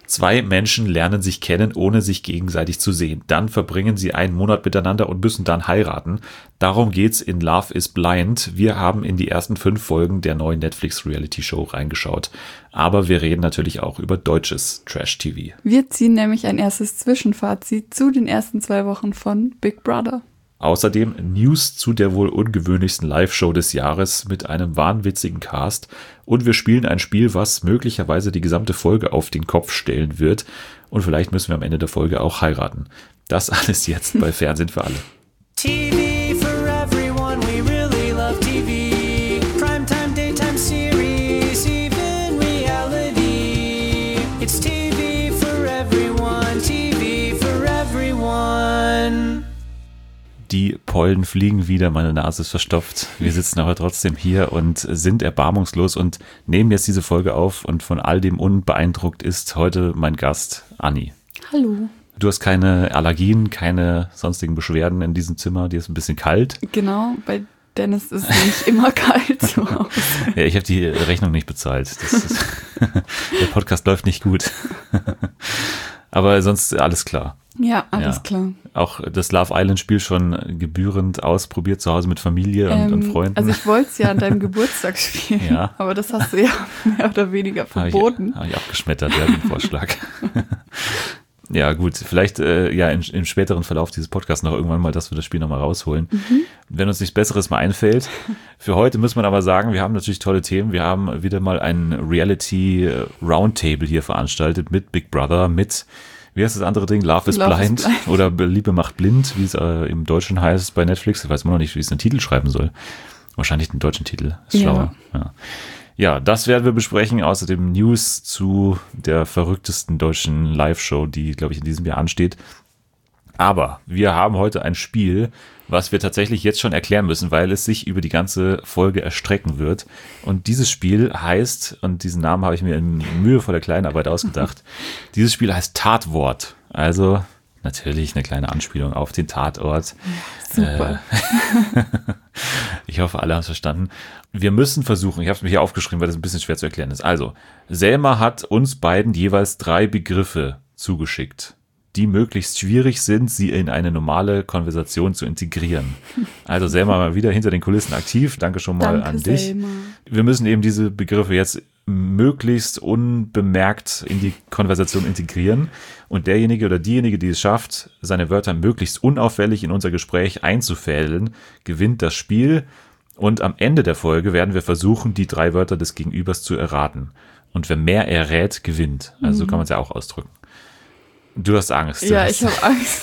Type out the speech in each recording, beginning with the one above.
2 Menschen lernen sich kennen, ohne sich gegenseitig zu sehen. Dann verbringen sie einen Monat miteinander und müssen dann heiraten. Darum geht's in Love is Blind. Wir haben in die ersten 5 Folgen der neuen Netflix-Reality-Show reingeschaut. Aber wir reden natürlich auch über deutsches Trash-TV. Wir ziehen nämlich ein erstes Zwischenfazit zu den ersten 2 Wochen von Big Brother. Außerdem News zu der wohl ungewöhnlichsten Live-Show des Jahres mit einem wahnwitzigen Cast. Und wir spielen ein Spiel, was möglicherweise die gesamte Folge auf den Kopf stellen wird. Und vielleicht müssen wir am Ende der Folge auch heiraten. Das alles jetzt bei Fernsehen für alle. TV for everyone, we really love TV. Primetime, daytime series, even reality. It's TV for everyone, TV for everyone. Die Pollen fliegen wieder, meine Nase ist verstopft. Wir sitzen aber trotzdem hier und sind erbarmungslos und nehmen jetzt diese Folge auf. Und von all dem unbeeindruckt ist heute mein Gast, Anni. Hallo. Du hast keine Allergien, keine sonstigen Beschwerden in diesem Zimmer. Dir ist ein bisschen kalt. Genau, bei Dennis ist es nicht immer kalt zu Hause. Ja, ich habe die Rechnung nicht bezahlt. Der Podcast läuft nicht gut. Aber sonst alles klar. Ja, alles klar. Auch das Love Island Spiel schon gebührend ausprobiert, zu Hause mit Familie und Freunden. Also ich wollte es ja an deinem Geburtstag spielen, ja. Aber das hast du ja mehr oder weniger verboten. Habe ich abgeschmettert, den Vorschlag. Ja gut, vielleicht im späteren Verlauf dieses Podcasts noch irgendwann mal, dass wir das Spiel nochmal rausholen. Wenn uns nichts Besseres mal einfällt. Für heute muss man aber sagen, wir haben natürlich tolle Themen. Wir haben wieder mal ein Reality Roundtable hier veranstaltet mit Big Brother, mit, wie heißt das andere Ding? Love is Blind oder Liebe macht blind, wie es im Deutschen heißt bei Netflix. Ich weiß immer noch nicht, wie es den Titel schreiben soll. Wahrscheinlich den deutschen Titel. Ist schlauer. Ja, das werden wir besprechen. Außerdem News zu der verrücktesten deutschen Live-Show, die, glaube ich, in diesem Jahr ansteht. Aber wir haben heute ein Spiel, was wir tatsächlich jetzt schon erklären müssen, weil es sich über die ganze Folge erstrecken wird. Und dieses Spiel heißt, und diesen Namen habe ich mir in mühevoller Kleinarbeit ausgedacht, dieses Spiel heißt Tatwort. Also natürlich eine kleine Anspielung auf den Tatort. Super. Ich hoffe, alle haben es verstanden. Wir müssen versuchen, ich habe es mir hier aufgeschrieben, weil das ein bisschen schwer zu erklären ist. Also, Selma hat uns beiden jeweils 3 Begriffe zugeschickt, die möglichst schwierig sind, sie in eine normale Konversation zu integrieren. Also Selma mal wieder hinter den Kulissen aktiv. Danke schon mal an dich. Selma. Wir müssen eben diese Begriffe jetzt möglichst unbemerkt in die Konversation integrieren. Und derjenige oder diejenige, die es schafft, seine Wörter möglichst unauffällig in unser Gespräch einzufädeln, gewinnt das Spiel. Und am Ende der Folge werden wir versuchen, die 3 Wörter des Gegenübers zu erraten. Und wer mehr errät, gewinnt. Also so kann man es ja auch ausdrücken. Du hast Angst. Ja, ich habe Angst.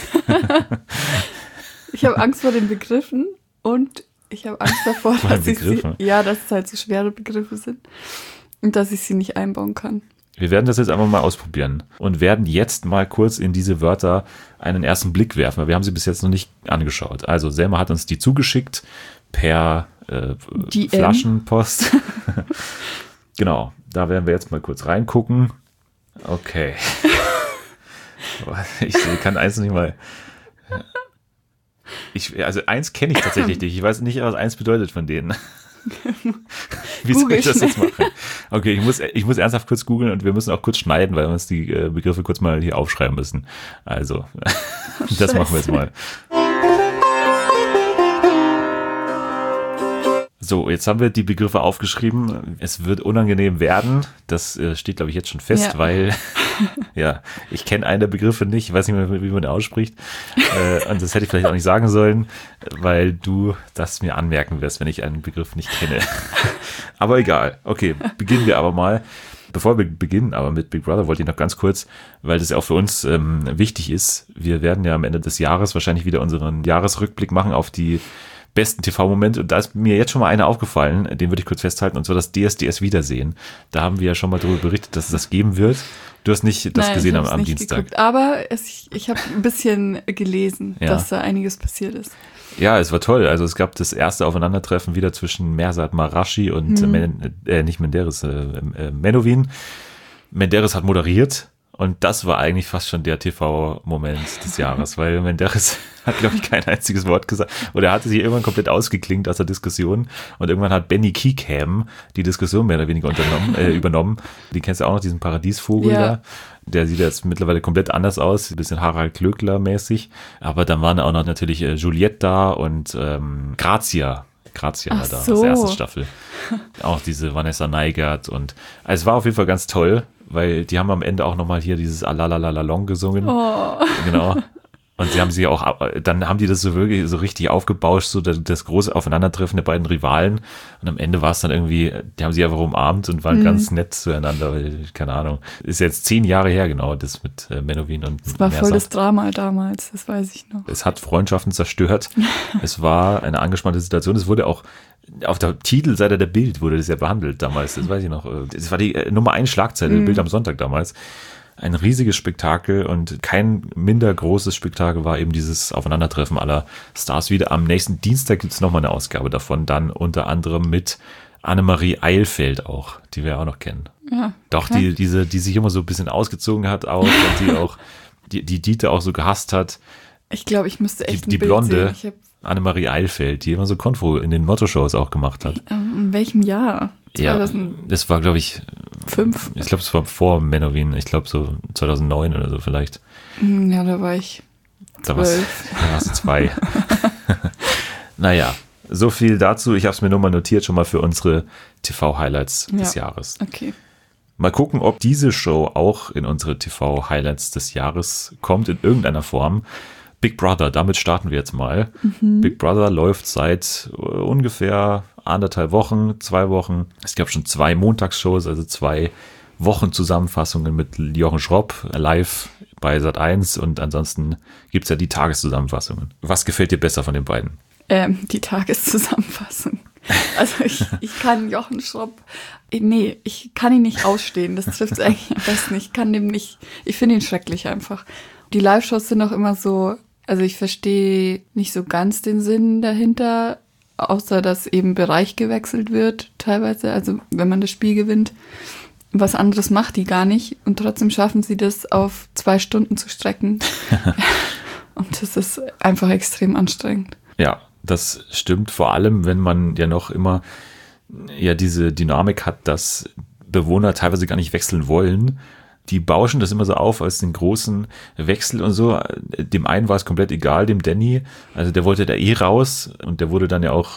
Ich habe Angst vor den Begriffen und ich habe Angst davor, dass es halt so schwere Begriffe sind und dass ich sie nicht einbauen kann. Wir werden das jetzt einfach mal ausprobieren und werden jetzt mal kurz in diese Wörter einen ersten Blick werfen, weil wir haben sie bis jetzt noch nicht angeschaut. Also Selma hat uns die zugeschickt per Flaschenpost. Genau, da werden wir jetzt mal kurz reingucken. Okay. Ich kann eins nicht mal. Also eins kenne ich tatsächlich nicht. Ich weiß nicht, was eins bedeutet von denen. Wie soll ich das jetzt machen? Okay, ich muss ernsthaft kurz googeln und wir müssen auch kurz schneiden, weil wir uns die Begriffe kurz mal hier aufschreiben müssen. Also, das machen wir jetzt mal. So, jetzt haben wir die Begriffe aufgeschrieben. Es wird unangenehm werden. Das steht, glaube ich, jetzt schon fest, weil ich kenne einen der Begriffe nicht. Ich weiß nicht mehr, wie man den ausspricht. Und das hätte ich vielleicht auch nicht sagen sollen, weil du das mir anmerken wirst, wenn ich einen Begriff nicht kenne. Aber egal. Okay, beginnen wir aber mal. Bevor wir beginnen aber mit Big Brother, wollte ich noch ganz kurz, weil das ja auch für uns wichtig ist. Wir werden ja am Ende des Jahres wahrscheinlich wieder unseren Jahresrückblick machen auf die besten TV-Momente, und da ist mir jetzt schon mal einer aufgefallen, den würde ich kurz festhalten, und zwar das DSDS-Wiedersehen. Da haben wir ja schon mal darüber berichtet, dass es das geben wird. Du hast nicht das gesehen am Dienstag. Geguckt, aber ich habe ein bisschen gelesen, dass da einiges passiert ist. Ja, es war toll. Also es gab das erste Aufeinandertreffen wieder zwischen Mersat Marashi und nicht Menderes, Menowin. Menderes hat moderiert. Und das war eigentlich fast schon der TV-Moment des Jahres, weil Menderes hat, glaube ich, kein einziges Wort gesagt. Oder er hatte sich irgendwann komplett ausgeklingt aus der Diskussion. Und irgendwann hat Benny Keekham die Diskussion mehr oder weniger übernommen. Die kennst du auch noch, diesen Paradiesvogel da. Der sieht jetzt mittlerweile komplett anders aus, ein bisschen Harald Glöckler-mäßig. Aber dann waren auch noch natürlich Juliette da und Grazia. Grazia war da, so. aus der ersten Staffel. Auch diese Vanessa Neigert. Und also es war auf jeden Fall ganz toll, weil die haben am Ende auch nochmal hier dieses Alalalalong gesungen. Oh. Genau. Und sie haben sie auch, dann haben die das so wirklich so richtig aufgebauscht, so das große Aufeinandertreffen der beiden Rivalen. Und am Ende war es dann irgendwie, die haben sich einfach umarmt und waren ganz nett zueinander, weil, keine Ahnung, ist jetzt 10 Jahre her genau, das mit Menowin und Das war voll das Drama damals, das weiß ich noch. Es hat Freundschaften zerstört. Es war eine angespannte Situation. Es wurde auch auf der Titelseite der Bild wurde das ja behandelt damals. Das weiß ich noch. Das war die Nummer 1 Schlagzeile, Bild am Sonntag damals. Ein riesiges Spektakel und kein minder großes Spektakel war eben dieses Aufeinandertreffen aller Stars wieder. Am nächsten Dienstag gibt es nochmal eine Ausgabe davon, dann unter anderem mit Annemarie Eilfeld auch, die wir auch noch kennen. Ja, doch, die sich immer so ein bisschen ausgezogen hat auch und die auch, die Dieter auch so gehasst hat. Ich glaube, ich müsste echt die ein Bild Blonde sehen. Annemarie Eilfeld, die immer so Konfo in den Motto-Shows auch gemacht hat. In welchem Jahr? Ja, das war, glaube ich, 5? Ich glaube, es war vor Menowin. Ich glaube, so 2009 oder so vielleicht. Ja, da war ich 12. Da warst du 2. Naja, so viel dazu. Ich habe es mir nur mal notiert, schon mal für unsere TV-Highlights des Jahres. Okay. Mal gucken, ob diese Show auch in unsere TV-Highlights des Jahres kommt, in irgendeiner Form. Big Brother, damit starten wir jetzt mal. Big Brother läuft seit ungefähr 1,5 Wochen, 2 Wochen. Es gab schon 2 Montagsshows, also 2 Wochenzusammenfassungen mit Jochen Schropp live bei Sat.1 und ansonsten gibt es ja die Tageszusammenfassungen. Was gefällt dir besser von den beiden? Die Tageszusammenfassung. Also ich kann Jochen Schropp, nee, ich kann ihn nicht ausstehen. Das trifft es eigentlich am besten. Ich finde ihn schrecklich einfach. Die Live-Shows sind auch immer so, also ich verstehe nicht so ganz den Sinn dahinter, außer dass eben Bereich gewechselt wird teilweise, also wenn man das Spiel gewinnt. Was anderes macht die gar nicht und trotzdem schaffen sie das auf 2 Stunden zu strecken. Und das ist einfach extrem anstrengend. Ja, das stimmt, vor allem, wenn man ja noch immer diese Dynamik hat, dass Bewohner teilweise gar nicht wechseln wollen. Die bauschen das immer so auf als den großen Wechsel und so. Dem einen war es komplett egal, dem Danny. Also der wollte da raus und der wurde dann ja auch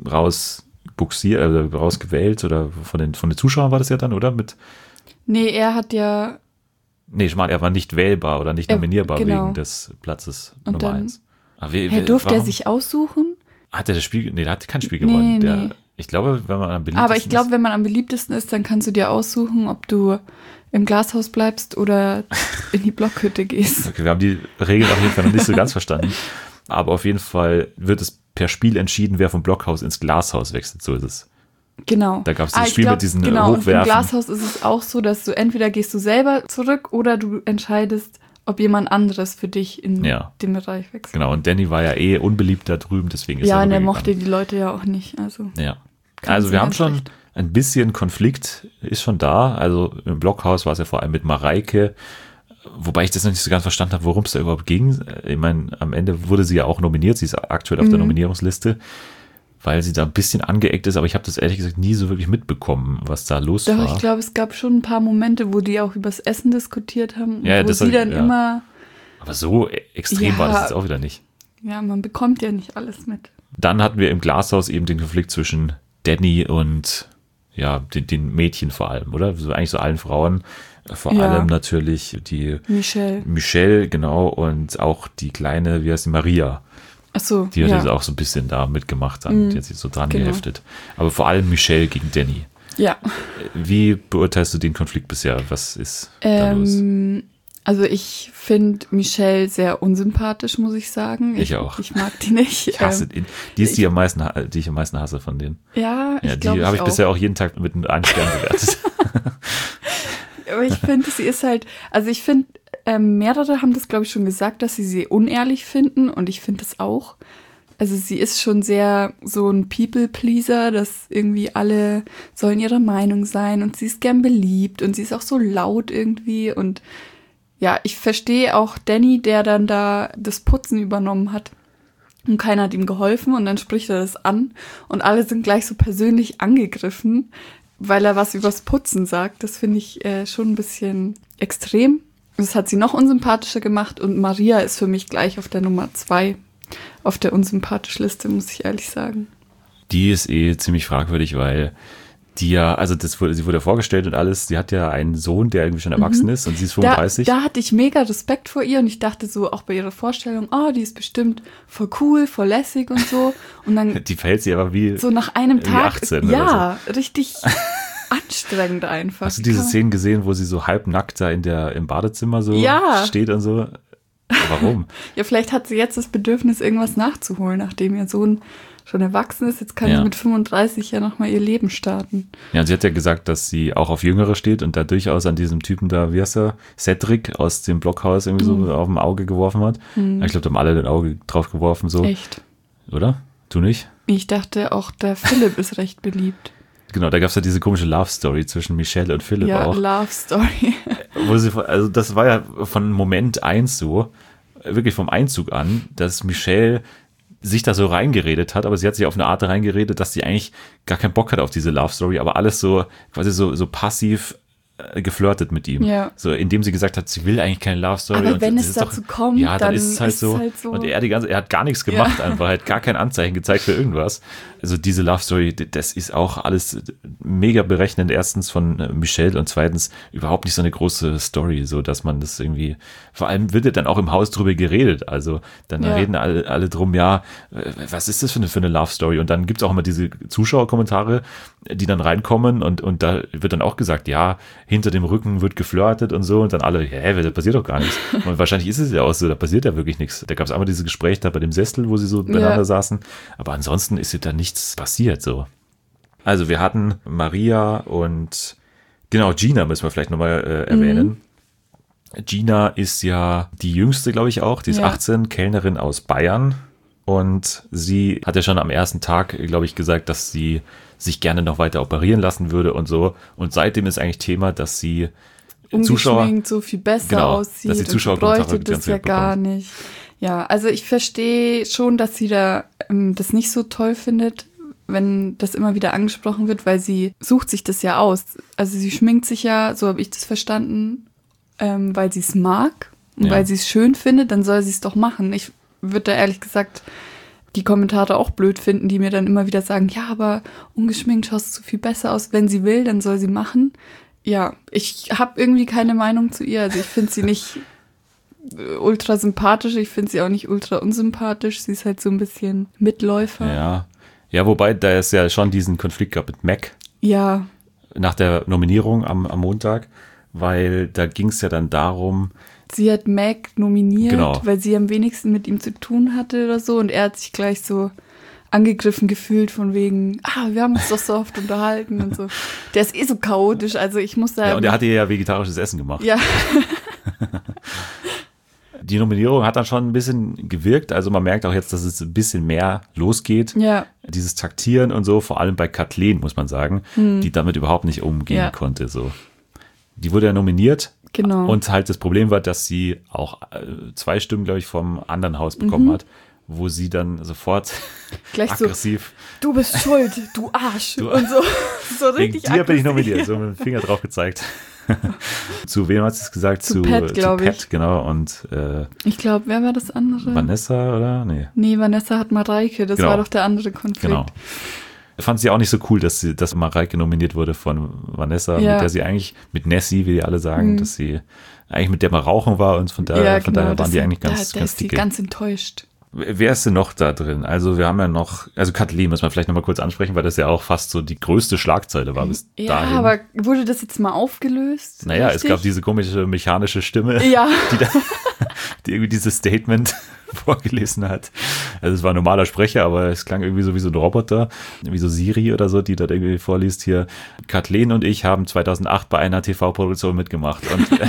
rausgewählt oder von den Zuschauern war das ja dann, oder? Nee, er hat ja... Nee, ich meine, er war nicht wählbar oder nicht nominierbar wegen des Platzes und Nummer 1. Durfte er sich aussuchen? Hat er das Spiel? Nee, der hat kein Spiel gewonnen. Nee. Ich glaube, wenn man am beliebtesten Aber ich glaube, wenn man am beliebtesten ist, dann kannst du dir aussuchen, ob du im Glashaus bleibst oder in die Blockhütte gehst. Okay, wir haben die Regeln auf jeden Fall noch nicht so ganz verstanden. Aber auf jeden Fall wird es per Spiel entschieden, wer vom Blockhaus ins Glashaus wechselt. So ist es. Genau. Da gab es das Spiel mit diesen Hochwerfen. Und im Glashaus ist es auch so, dass du entweder gehst du selber zurück oder du entscheidest, ob jemand anderes für dich in den Bereich wechselt. Genau, und Danny war ja unbeliebt da drüben, deswegen ist er und er mochte die Leute ja auch nicht. Also wir haben schon ein bisschen Konflikt, ist schon da. Also im Blockhaus war es ja vor allem mit Mareike, wobei ich das noch nicht so ganz verstanden habe, worum es da überhaupt ging. Ich meine, am Ende wurde sie ja auch nominiert, sie ist aktuell auf der Nominierungsliste, weil sie da ein bisschen angeeckt ist, aber ich habe das ehrlich gesagt nie so wirklich mitbekommen, was da los war. Doch, ich glaube, es gab schon ein paar Momente, wo die auch übers Essen diskutiert haben, wo sie dann immer... Aber so extrem war das jetzt auch wieder nicht. Ja, man bekommt ja nicht alles mit. Dann hatten wir im Glashaus eben den Konflikt zwischen Danny und den Mädchen vor allem, oder? Also eigentlich so allen Frauen. Vor allem natürlich die Michelle, genau, und auch die kleine, wie heißt die, Maria. Ach so, die hat jetzt auch so ein bisschen da mitgemacht, dann jetzt so dran geheftet. Aber vor allem Michelle gegen Danny. Ja. Wie beurteilst du den Konflikt bisher? Was ist da los? Also ich finde Michelle sehr unsympathisch, muss ich sagen. Ich auch. Ich mag die nicht. Ich hasse die. Die ist die ich am meisten hasse von denen. Ja, ich glaube, die habe ich bisher auch jeden Tag mit einem Stern bewertet. Aber ich finde, sie ist halt, also ich finde, mehrere haben das, glaube ich, schon gesagt, dass sie unehrlich finden und ich finde das auch. Also sie ist schon sehr so ein People-Pleaser, dass irgendwie alle sollen ihrer Meinung sein und sie ist gern beliebt und sie ist auch so laut irgendwie und ja, ich verstehe auch Danny, der dann da das Putzen übernommen hat und keiner hat ihm geholfen und dann spricht er das an und alle sind gleich so persönlich angegriffen, weil er was übers Putzen sagt. Das finde ich schon ein bisschen extrem Das hat sie noch unsympathischer gemacht und Maria ist für mich gleich auf der Nummer 2 auf der unsympathisch Liste, muss ich ehrlich sagen. Die ist ziemlich fragwürdig, weil die ja, also sie wurde vorgestellt und alles, sie hat ja einen Sohn, der irgendwie schon erwachsen ist und sie ist 35. Da hatte ich mega Respekt vor ihr und ich dachte so, auch bei ihrer Vorstellung, die ist bestimmt voll cool, voll lässig und so. Und dann die verhält sich aber wie so nach einem wie Tag, 18 ja, so. Richtig anstrengend einfach. Hast du diese Szenen gesehen, wo sie so halbnackt da im Badezimmer so steht und so? Warum? Ja, vielleicht hat sie jetzt das Bedürfnis, irgendwas nachzuholen, nachdem ihr Sohn schon erwachsen ist. Jetzt kann sie mit 35 ja nochmal ihr Leben starten. Ja, und sie hat ja gesagt, dass sie auch auf Jüngere steht und da durchaus an diesem Typen da, wie heißt er, Cedric aus dem Blockhaus irgendwie so auf dem Auge geworfen hat. Ich glaube, da haben alle das Auge drauf geworfen. So. Echt? Oder? Du nicht? Ich dachte, auch der Philipp ist recht beliebt. Genau, da gab es ja diese komische Love-Story zwischen Michelle und Philipp auch. Ja, Love-Story. Also das war ja von Moment 1 so, wirklich vom Einzug an, dass Michelle sich da so reingeredet hat, aber sie hat sich auf eine Art reingeredet, dass sie eigentlich gar keinen Bock hat auf diese Love-Story, aber alles so quasi so passiv geflirtet mit ihm. Ja. So, indem sie gesagt hat, sie will eigentlich keine Love-Story. Aber wenn es dazu kommt, ja, dann dann ist es halt so. Und er hat gar nichts gemacht, einfach, er hat gar kein Anzeichen gezeigt für irgendwas. Also diese Love-Story, das ist auch alles mega berechnend. Erstens von Michelle und zweitens überhaupt nicht so eine große Story, so dass man das irgendwie, vor allem wird ja dann auch im Haus drüber geredet. Also dann reden alle drum, was ist das für eine Love-Story? Und dann gibt es auch immer diese Zuschauerkommentare, die dann reinkommen und da wird dann auch gesagt, ja, hinter dem Rücken wird geflirtet und so und dann alle, da passiert doch gar nichts. Und wahrscheinlich ist es ja auch so, da passiert ja wirklich nichts. Da gab es einmal dieses Gespräch da bei dem Sessel, wo sie so beieinander saßen, aber ansonsten ist ja da nichts passiert so. Also wir hatten Maria und genau, Gina müssen wir vielleicht nochmal erwähnen. Gina ist ja die jüngste, glaube ich auch, die ist 18, Kellnerin aus Bayern und sie hat ja schon am ersten Tag, glaube ich, gesagt, dass sie sich gerne noch weiter operieren lassen würde und so. Und seitdem ist eigentlich Thema, dass sie Zuschauer so viel besser aussieht. Dass die Zuschauer bräuchte das ja gar nicht. Ja, also ich verstehe schon, dass sie da das nicht so toll findet, wenn das immer wieder angesprochen wird, weil sie sucht sich das ja aus. Also sie schminkt sich ja, so habe ich das verstanden, weil sie es mag und weil sie es schön findet, dann soll sie es doch machen. Ich würde da ehrlich gesagt die Kommentare auch blöd finden, die mir dann immer wieder sagen, ja, aber ungeschminkt schaust du viel besser aus. Wenn sie will, dann soll sie machen. Ja, ich habe irgendwie keine Meinung zu ihr. Also ich finde sie nicht ultra sympathisch, ich finde sie auch nicht ultra unsympathisch. Sie ist halt so ein bisschen Mitläufer. Ja, wobei da es ja schon diesen Konflikt gab mit Mac. Ja. Nach der Nominierung am Montag, weil da ging es ja dann darum, sie hat Mac nominiert, weil sie am wenigsten mit ihm zu tun hatte oder so. Und er hat sich gleich so angegriffen gefühlt von wegen, wir haben uns doch so oft unterhalten und so. Der ist so chaotisch, also ich muss da... Ja, und er hatte ja vegetarisches Essen gemacht. Ja. Die Nominierung hat dann schon ein bisschen gewirkt, also man merkt auch jetzt, dass es ein bisschen mehr losgeht. Ja. Dieses Taktieren und so, vor allem bei Kathleen, muss man sagen, die damit überhaupt nicht umgehen konnte. So. Die wurde ja nominiert. Genau. Und halt das Problem war, dass sie auch 2 Stimmen, glaube ich, vom anderen Haus bekommen hat, wo sie dann sofort gleich aggressiv... So, du bist schuld, du Arsch. Und so richtig aggressiv. Dir bin ich nominiert, so mit dem Finger drauf gezeigt. Zu wem hat sie es gesagt? Zu Pat, glaube ich. Genau. Und ich glaube, wer war das andere? Vanessa, oder? Nee, Vanessa hat Mareike, das war doch der andere Konflikt. Genau. Fand sie auch nicht so cool, dass Mareike nominiert wurde von Vanessa, mit der sie eigentlich, mit Nessie, wie die alle sagen, dass sie eigentlich mit der mal rauchen war und von daher waren die eigentlich ganz dicke. Sie ganz enttäuscht. Wer ist denn noch da drin? Also wir haben ja noch, also Kathleen muss man vielleicht nochmal kurz ansprechen, weil das ja auch fast so die größte Schlagzeile war bis dahin. Ja, aber wurde das jetzt mal aufgelöst? Naja, richtig? Es gab diese komische mechanische Stimme, die irgendwie dieses Statement vorgelesen hat. Also es war ein normaler Sprecher, aber es klang irgendwie so wie so ein Roboter, wie so Siri oder so, die da irgendwie vorliest hier. Kathleen und ich haben 2008 bei einer TV-Produktion mitgemacht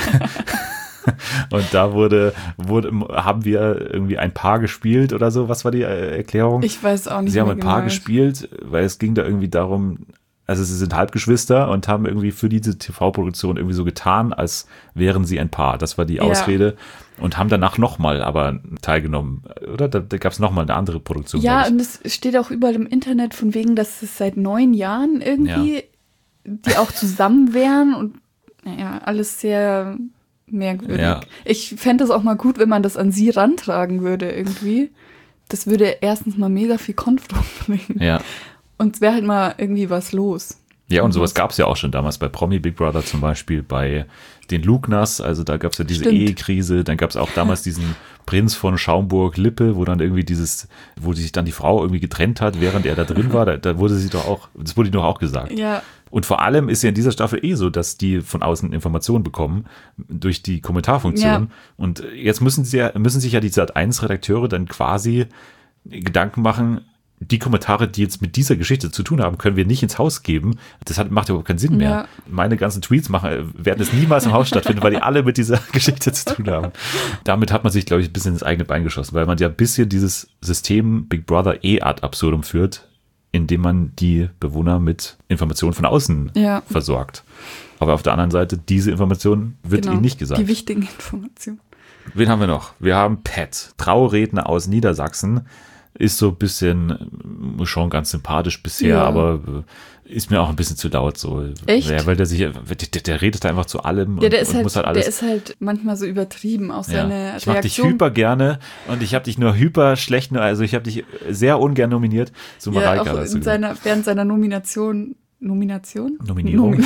und da haben wir irgendwie ein Paar gespielt oder so. Was war die Erklärung? Ich weiß auch nicht. Sie haben ein Paar gespielt, weil es ging da irgendwie darum, also sie sind Halbgeschwister und haben irgendwie für diese TV-Produktion irgendwie so getan, als wären sie ein Paar. Das war die Ausrede. Und haben danach nochmal aber teilgenommen, oder? Da gab es nochmal eine andere Produktion. Ja, und es steht auch überall im Internet von wegen, dass es seit 9 Jahren irgendwie die auch zusammen wären und naja, alles sehr merkwürdig. Ja. Ich fände es auch mal gut, wenn man das an sie rantragen würde irgendwie. Das würde erstens mal mega viel Konflikt bringen. Ja. Und es wäre halt mal irgendwie was los. Ja, und sowas gab es ja auch schon damals bei Promi Big Brother zum Beispiel, bei den Lugners, also da gab es ja diese Stimmt. Ehekrise, dann gab es auch damals diesen Prinz von Schaumburg-Lippe, wo dann irgendwie wo sich dann die Frau irgendwie getrennt hat, während er da drin war, da wurde sie doch auch, das wurde doch auch gesagt. Ja, Und vor allem ist ja in dieser Staffel so, dass die von außen Informationen bekommen durch die Kommentarfunktion. Ja. Und jetzt müssen sich ja die Sat.1-Redakteure dann quasi Gedanken machen, die Kommentare, die jetzt mit dieser Geschichte zu tun haben, können wir nicht ins Haus geben. Das macht überhaupt keinen Sinn mehr. Ja. Meine ganzen Tweets werden es niemals im Haus stattfinden, weil die alle mit dieser Geschichte zu tun haben. Damit hat man sich, glaube ich, ein bisschen ins eigene Bein geschossen, weil man ja ein bisschen dieses System Big Brother ad absurdum führt, indem man die Bewohner mit Informationen von außen versorgt. Aber auf der anderen Seite, diese Information wird ihnen nicht gesagt. Die wichtigen Informationen. Wen haben wir noch? Wir haben Pat, Trauredner aus Niedersachsen. Ist so ein bisschen schon ganz sympathisch bisher, aber ist mir auch ein bisschen zu laut so. Echt? Ja, weil der redet da einfach zu allem Ja, der und muss halt alles. Der ist halt manchmal so übertrieben, auch seine Ich mag dich Reaktion. hyper gerne und ich habe dich nur hyper schlecht, also ich habe dich sehr ungern nominiert zu Ja, Mareike. auch während seiner Nominierung. Nominierung.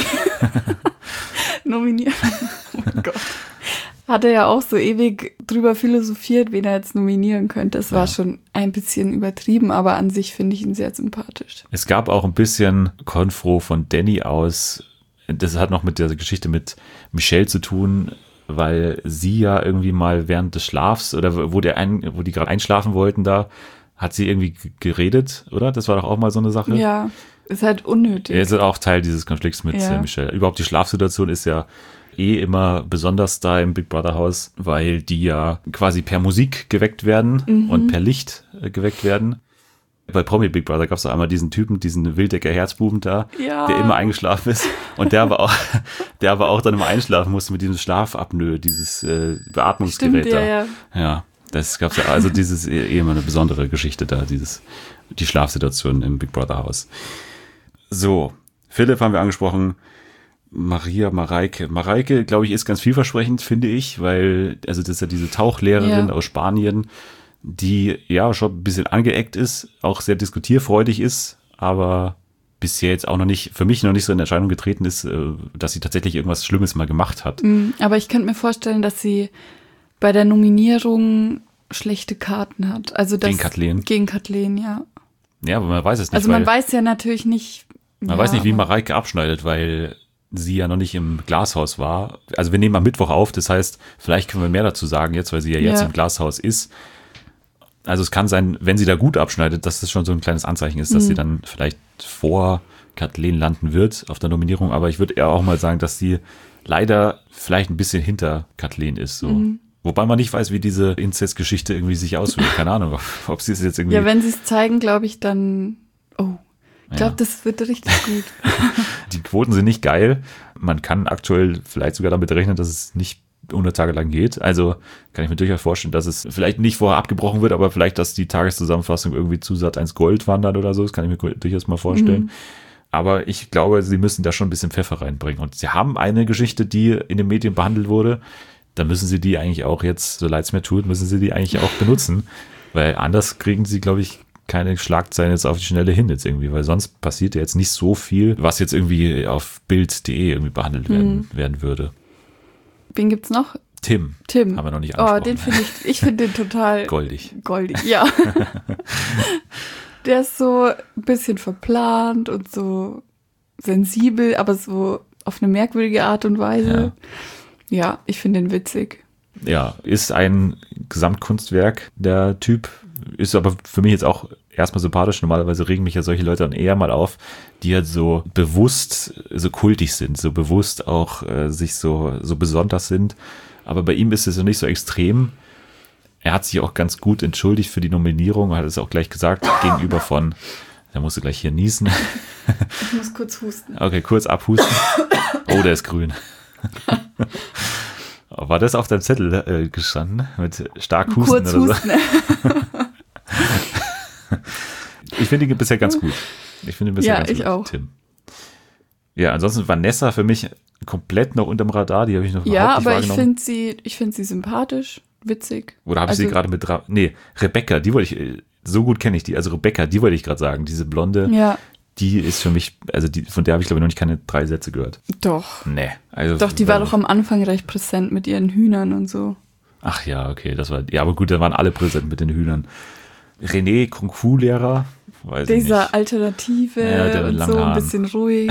Oh Gott. Hat er ja auch so ewig drüber philosophiert, wen er jetzt nominieren könnte. Es war schon ein bisschen übertrieben, aber an sich finde ich ihn sehr sympathisch. Es gab auch ein bisschen Konfro von Danny aus. Das hat noch mit der Geschichte mit Michelle zu tun, weil sie ja irgendwie mal während des Schlafs oder wo die gerade einschlafen wollten, da hat sie irgendwie geredet, oder? Das war doch auch mal so eine Sache. Ja, ist halt unnötig. Er ist auch Teil dieses Konflikts mit Michelle. Überhaupt die Schlafsituation ist ja immer besonders da im Big Brother Haus, weil die ja quasi per Musik geweckt werden und per Licht geweckt werden. Bei Promi Big Brother gab es auch einmal diesen Typen, diesen Wildecker Herzbuben da, der immer eingeschlafen ist und der aber auch dann immer einschlafen musste mit diesem Schlafapnoe, dieses Beatmungsgerät. Stimmt, da. Ja, das gab's ja, also dieses immer eine besondere Geschichte da, die Schlafsituation im Big Brother Haus. So, Philipp haben wir angesprochen. Mareike. Mareike, glaube ich, ist ganz vielversprechend, finde ich, weil, also das ist ja diese Tauchlehrerin aus Spanien, die ja schon ein bisschen angeeckt ist, auch sehr diskutierfreudig ist, aber bisher jetzt auch für mich noch nicht so in Erscheinung getreten ist, dass sie tatsächlich irgendwas Schlimmes mal gemacht hat. Aber ich könnte mir vorstellen, dass sie bei der Nominierung schlechte Karten hat. Also Gegen Kathleen? Gegen Kathleen, ja. Ja, aber man weiß es nicht. Also man weiß ja natürlich nicht. Man weiß nicht, wie Mareike abschneidet, weil sie ja noch nicht im Glashaus war. Also wir nehmen am Mittwoch auf, das heißt, vielleicht können wir mehr dazu sagen jetzt, weil sie ja jetzt im Glashaus ist. Also es kann sein, wenn sie da gut abschneidet, dass das schon so ein kleines Anzeichen ist, dass sie dann vielleicht vor Kathleen landen wird auf der Nominierung. Aber ich würde eher auch mal sagen, dass sie leider vielleicht ein bisschen hinter Kathleen ist. So. Wobei man nicht weiß, wie diese Inzestgeschichte irgendwie sich auswirkt. Keine Ahnung, ob sie es jetzt irgendwie... Ja, wenn sie es zeigen, glaube ich, dann... Oh, ich glaube, das wird richtig gut. Die Quoten sind nicht geil. Man kann aktuell vielleicht sogar damit rechnen, dass es nicht 100 Tage lang geht. Also kann ich mir durchaus vorstellen, dass es vielleicht nicht vorher abgebrochen wird, aber vielleicht, dass die Tageszusammenfassung irgendwie zu Sat.1 Gold wandert oder so. Das kann ich mir durchaus mal vorstellen. Aber ich glaube, sie müssen da schon ein bisschen Pfeffer reinbringen. Und sie haben eine Geschichte, die in den Medien behandelt wurde. Da müssen sie die eigentlich auch jetzt, so leid es mir tut, müssen sie die eigentlich auch benutzen. Weil anders kriegen sie, glaube ich, keine Schlagzeilen jetzt auf die Schnelle hin jetzt irgendwie, weil sonst passiert ja jetzt nicht so viel, was jetzt irgendwie auf Bild.de irgendwie behandelt werden würde. Wen gibt's noch? Tim. Tim. Haben wir noch nicht angesprochen. Oh, den finde ich finde den total goldig. Goldig, ja. Der ist so ein bisschen verplant und so sensibel, aber so auf eine merkwürdige Art und Weise. Ja, ich finde den witzig. Ja, ist ein Gesamtkunstwerk, der Typ. Ist aber für mich jetzt auch erstmal sympathisch. Normalerweise regen mich ja solche Leute dann eher mal auf, die halt so bewusst so kultig sind, so bewusst auch sich so besonders sind. Aber bei ihm ist es ja nicht so extrem. Er hat sich auch ganz gut entschuldigt für die Nominierung, hat es auch gleich gesagt, gegenüber von, da musst du gleich hier niesen. Ich muss kurz husten. Okay, kurz abhusten. Oh, der ist grün. War das auf deinem Zettel gestanden? Mit stark husten kurz oder husten. so? Ich finde ihn bisher ganz gut. Ich auch. Tim. Ja, ansonsten Vanessa für mich komplett noch unterm Radar, die habe ich noch Ja, überhaupt nicht aber ich wahrgenommen. finde sie sympathisch, witzig. Oder habe ich sie Also- gerade mit Nee, Rebecca, die wollte ich, so gut kenne ich die. Also Rebecca, die wollte ich gerade sagen. Diese Blonde, Ja, die ist für mich, also von der habe ich glaube ich noch nicht keine 3 Sätze gehört. doch. Nee. Also, Doch, die war doch am Anfang recht präsent mit ihren Hühnern und so. Ach ja, okay, das war, ja, aber gut, da waren alle präsent mit den Hühnern. René, Kung-Fu-Lehrer, weiß ich Dieser nicht. Alternative Ja, der mit und langen so ein Haaren. bisschen ruhig.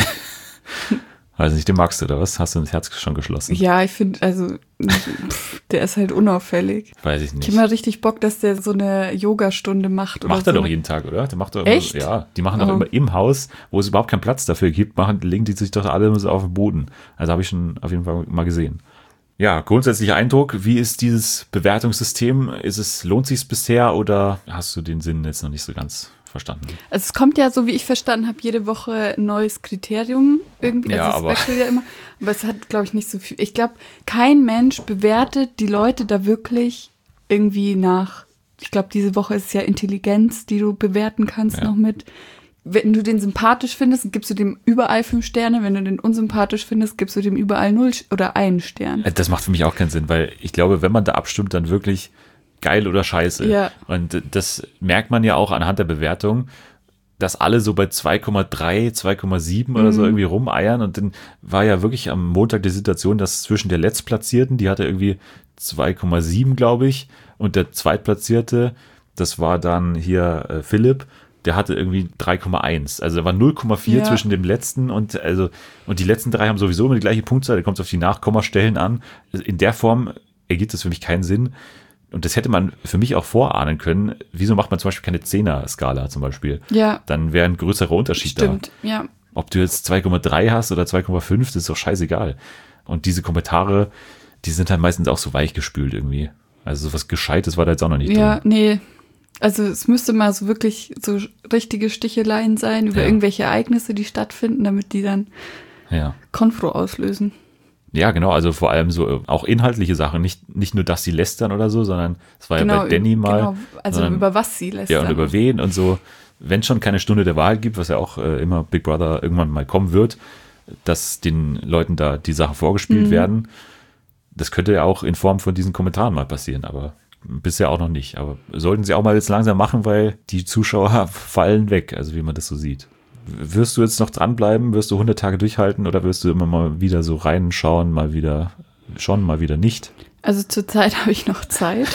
Weiß nicht, den magst du oder was? Hast du das Herz schon geschlossen? Ja, ich finde, also, der ist halt unauffällig. Weiß ich Ich nicht. habe mal richtig Bock, dass der so eine Yogastunde macht. Oder Macht er so. doch jeden Tag, oder? Der macht doch Echt? Immer, ja, die machen doch Oh. immer im Haus, wo es überhaupt keinen Platz dafür gibt, legen die sich doch alle so auf den Boden. Also habe ich schon auf jeden Fall mal gesehen. Ja, grundsätzlicher Eindruck, wie ist dieses Bewertungssystem? Lohnt sich's bisher oder hast du den Sinn jetzt noch nicht so ganz verstanden? Also es kommt ja, so wie ich verstanden habe, jede Woche ein neues Kriterium irgendwie. Ja, Also aber- es wechselt ja immer. Aber es hat, glaube ich, nicht so viel. Ich glaube, kein Mensch bewertet die Leute da wirklich irgendwie nach. Ich glaube, diese Woche ist ja Intelligenz, die du bewerten kannst Ja. noch mit. Wenn du den sympathisch findest, gibst du dem überall 5 Sterne. Wenn du den unsympathisch findest, gibst du dem überall 0 oder 1 Stern. Das macht für mich auch keinen Sinn, weil ich glaube, wenn man da abstimmt, dann wirklich geil oder scheiße. Ja. Und das merkt man ja auch anhand der Bewertung, dass alle so bei 2,3, 2,7 oder so irgendwie rumeiern. Und dann war ja wirklich am Montag die Situation, dass zwischen der Letztplatzierten, die hatte irgendwie 2,7, glaube ich, und der Zweitplatzierte, das war dann hier Philipp, der hatte irgendwie 3,1. Also da war 0,4 Ja. zwischen dem letzten und die letzten 3 haben sowieso immer die gleiche Punktzahl, da kommt es auf die Nachkommastellen an. In der Form ergibt es für mich keinen Sinn. Und das hätte man für mich auch vorahnen können. Wieso macht man zum Beispiel keine 10er-Skala zum Beispiel? Ja, Dann wäre ein größerer Unterschied stimmt. Ja. da. Ob du jetzt 2,3 hast oder 2,5, das ist doch scheißegal. Und diese Kommentare, die sind halt meistens auch so weichgespült irgendwie. Also so was Gescheites war da jetzt auch noch nicht Ja, drin. nee. Also es müsste mal so wirklich so richtige Sticheleien sein über Ja. irgendwelche Ereignisse, die stattfinden, damit die dann Ja. Konfro auslösen. Ja, genau, also vor allem so auch inhaltliche Sachen, nicht nur, dass sie lästern oder so, sondern es war ja bei Danny mal. Genau, also sondern- über was sie lässt. Ja, und über wen und so. Wenn schon keine Stunde der Wahrheit gibt, was ja auch immer Big Brother irgendwann mal kommen wird, dass den Leuten da die Sachen vorgespielt werden. Das könnte ja auch in Form von diesen Kommentaren mal passieren, aber bisher auch noch nicht. Aber sollten sie auch mal jetzt langsam machen, weil die Zuschauer fallen weg, also wie man das so sieht. Wirst du jetzt noch dranbleiben? Wirst du 100 Tage durchhalten oder wirst du immer mal wieder so reinschauen, mal wieder schon, mal wieder nicht? Also zurzeit habe ich noch Zeit.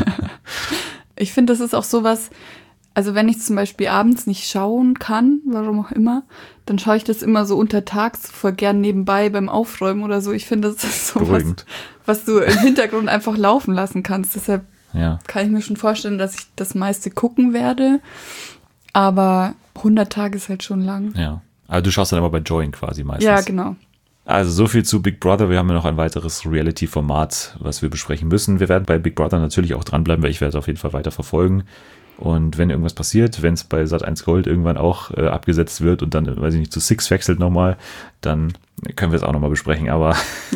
Ich finde, das ist auch sowas, also wenn ich zum Beispiel abends nicht schauen kann, warum auch immer, dann schaue ich das immer so untertags voll gern nebenbei beim Aufräumen oder so. Ich finde, das ist so was, Beruhigend. was du im Hintergrund einfach laufen lassen kannst. Deshalb Ja. kann ich mir schon vorstellen, dass ich das meiste gucken werde. Aber 100 Tage ist halt schon lang. Ja. Aber du schaust dann immer bei Join quasi meistens. Ja, genau. Also so viel zu Big Brother. Wir haben ja noch ein weiteres Reality-Format, was wir besprechen müssen. Wir werden bei Big Brother natürlich auch dranbleiben, weil ich werde es auf jeden Fall weiter verfolgen. Und wenn irgendwas passiert, wenn es bei Sat1 Gold irgendwann auch abgesetzt wird und dann, weiß ich nicht, zu Six wechselt nochmal, dann können wir es auch nochmal besprechen. Aber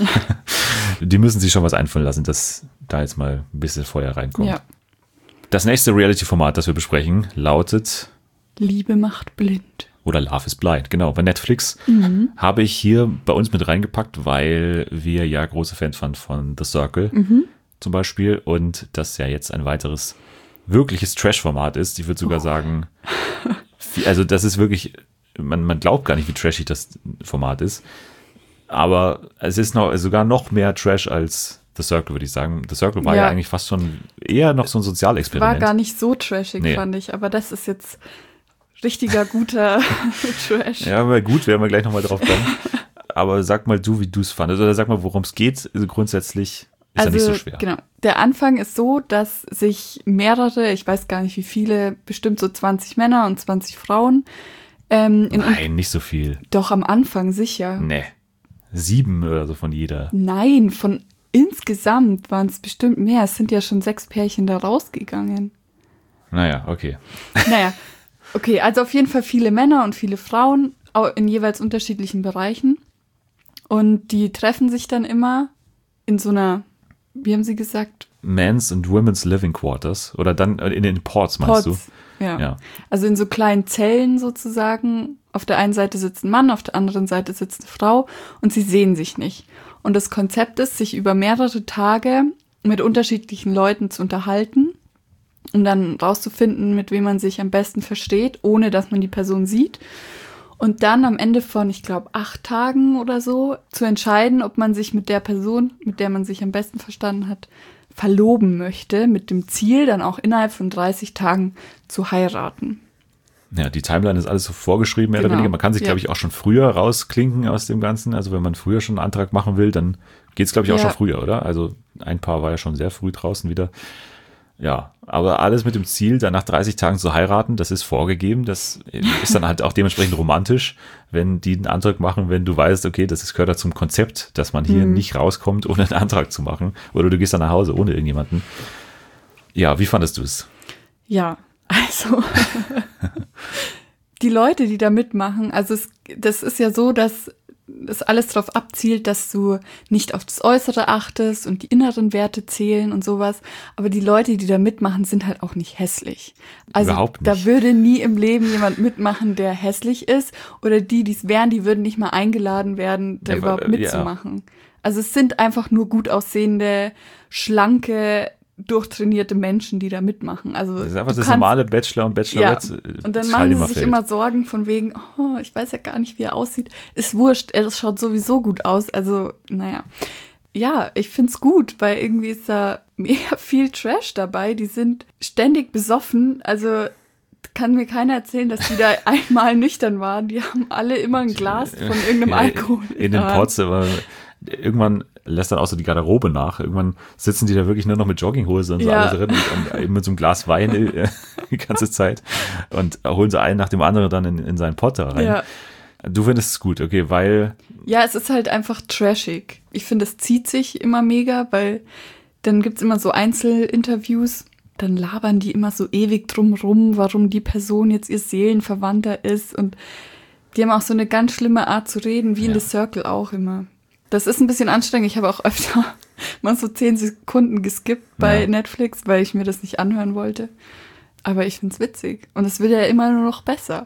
die müssen sich schon was einfallen lassen, dass da jetzt mal ein bisschen Feuer reinkommt. Ja. Das nächste Reality-Format, das wir besprechen, lautet Liebe macht blind. oder Love is Blind, genau. Bei Netflix habe ich hier bei uns mit reingepackt, weil wir ja große Fans waren von The Circle zum Beispiel und das ja jetzt ein weiteres wirkliches Trash-Format ist. Ich würde sogar sagen, also das ist wirklich, man glaubt gar nicht, wie trashig das Format ist, aber es ist sogar noch mehr Trash als The Circle, würde ich sagen. The Circle war ja Ja. eigentlich fast schon eher noch so ein War Sozialexperiment. gar nicht so trashig, Nee. fand ich. Aber das ist jetzt richtiger, guter Trash. Ja, aber gut, werden wir gleich nochmal drauf kommen. Aber sag mal du, wie du es fandest. Oder sag mal, worum es geht. Also grundsätzlich ist ja nicht so schwer. Genau. Der Anfang ist so, dass sich mehrere, ich weiß gar nicht wie viele, bestimmt so 20 Männer und 20 Frauen, Nein, nicht so viel. doch am Anfang sicher. Nee. 7 oder so von jeder. Nein, von insgesamt waren es bestimmt mehr. Es sind ja schon 6 Pärchen da rausgegangen. Naja, okay. Naja, okay, also auf jeden Fall viele Männer und viele Frauen in jeweils unterschiedlichen Bereichen. Und die treffen sich dann immer in so einer wie haben Sie gesagt? Men's and Women's Living Quarters. Oder dann in den Ports, meinst du? Ja. Also in so kleinen Zellen sozusagen. Auf der einen Seite sitzt ein Mann, auf der anderen Seite sitzt eine Frau und sie sehen sich nicht. Und das Konzept ist, sich über mehrere Tage mit unterschiedlichen Leuten zu unterhalten, um dann rauszufinden, mit wem man sich am besten versteht, ohne dass man die Person sieht. Und dann am Ende von, ich glaube, 8 Tagen oder so, zu entscheiden, ob man sich mit der Person, mit der man sich am besten verstanden hat, verloben möchte, mit dem Ziel, dann auch innerhalb von 30 Tagen zu heiraten. Ja, die Timeline ist alles so vorgeschrieben, mehr oder weniger. Man kann sich, glaube ich, auch schon früher rausklinken aus dem Ganzen. Also wenn man früher schon einen Antrag machen will, dann geht es, glaube ich, auch schon früher, oder? Also ein Paar war ja schon sehr früh draußen wieder. Ja, aber alles mit dem Ziel, dann nach 30 Tagen zu heiraten, das ist vorgegeben. Das ist dann halt auch dementsprechend romantisch, wenn die einen Antrag machen, wenn du weißt, okay, gehört da zum Konzept, dass man hier nicht rauskommt, ohne einen Antrag zu machen. Oder du gehst dann nach Hause ohne irgendjemanden. Ja, wie fandest du es? Ja, also die Leute, die da mitmachen, also das ist ja so, dass es alles darauf abzielt, dass du nicht auf das Äußere achtest und die inneren Werte zählen und sowas. Aber die Leute, die da mitmachen, sind halt auch nicht hässlich. Also Überhaupt nicht. Da würde nie im Leben jemand mitmachen, der hässlich ist. Oder die es wären, die würden nicht mal eingeladen werden, da überhaupt mitzumachen. Also es sind einfach nur gut aussehende, schlanke, durchtrainierte Menschen, die da mitmachen. Also das ist einfach das normale Bachelor und Bachelorette. Ja. Und dann machen sie sich immer Sorgen von wegen, oh, ich weiß ja gar nicht, wie er aussieht. Ist wurscht, er schaut sowieso gut aus. Also, naja. Ja, ich find's gut, weil irgendwie ist da mega viel Trash dabei. Die sind ständig besoffen. Also kann mir keiner erzählen, dass die da einmal nüchtern waren. Die haben alle immer ein Glas von irgendeinem Alkohol. In den Pots, aber irgendwann lässt dann auch so die Garderobe nach. Irgendwann sitzen die da wirklich nur noch mit Jogginghose und so alles drin und eben mit so einem Glas Wein die ganze Zeit und holen sie einen nach dem anderen dann in seinen Pot da rein. Ja. Du findest es gut, okay, weil... Ja, es ist halt einfach trashig. Ich finde, es zieht sich immer mega, weil dann gibt's immer so Einzelinterviews, dann labern die immer so ewig drum rum, warum die Person jetzt ihr Seelenverwandter ist und die haben auch so eine ganz schlimme Art zu reden, wie in The Circle auch immer. Das ist ein bisschen anstrengend. Ich habe auch öfter mal so 10 Sekunden geskippt bei Netflix, weil ich mir das nicht anhören wollte. Aber ich find's witzig. Und es wird ja immer nur noch besser.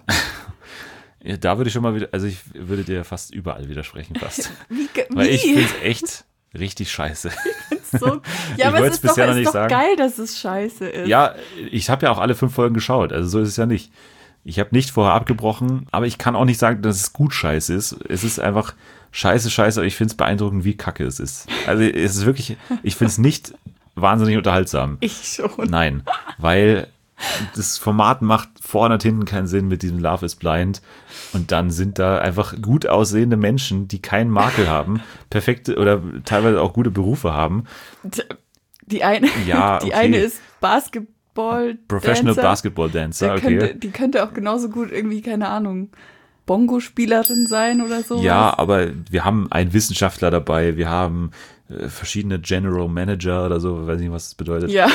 Ja, da würde ich schon mal wieder, also ich würde dir fast überall widersprechen fast. Wie? Weil ich finde es echt richtig scheiße. So, ja, aber es ist doch geil, dass es scheiße ist. Ja, ich habe ja auch alle 5 Folgen geschaut, also so ist es ja nicht. Ich habe nicht vorher abgebrochen, aber ich kann auch nicht sagen, dass es gut scheiße ist. Es ist einfach scheiße, aber ich finde es beeindruckend, wie kacke es ist. Also es ist wirklich, ich finde es nicht wahnsinnig unterhaltsam. Ich schon. Nein, weil das Format macht vorne und hinten keinen Sinn mit diesem Love is Blind und dann sind da einfach gut aussehende Menschen, die keinen Makel haben, perfekte oder teilweise auch gute Berufe haben. Die eine, die eine ist Professional Basketball Dancer, okay. Die könnte auch genauso gut irgendwie, keine Ahnung, Bongo-Spielerin sein oder so. Ja, aber wir haben einen Wissenschaftler dabei, wir haben verschiedene General Manager oder so, weiß nicht, was das bedeutet. Ja.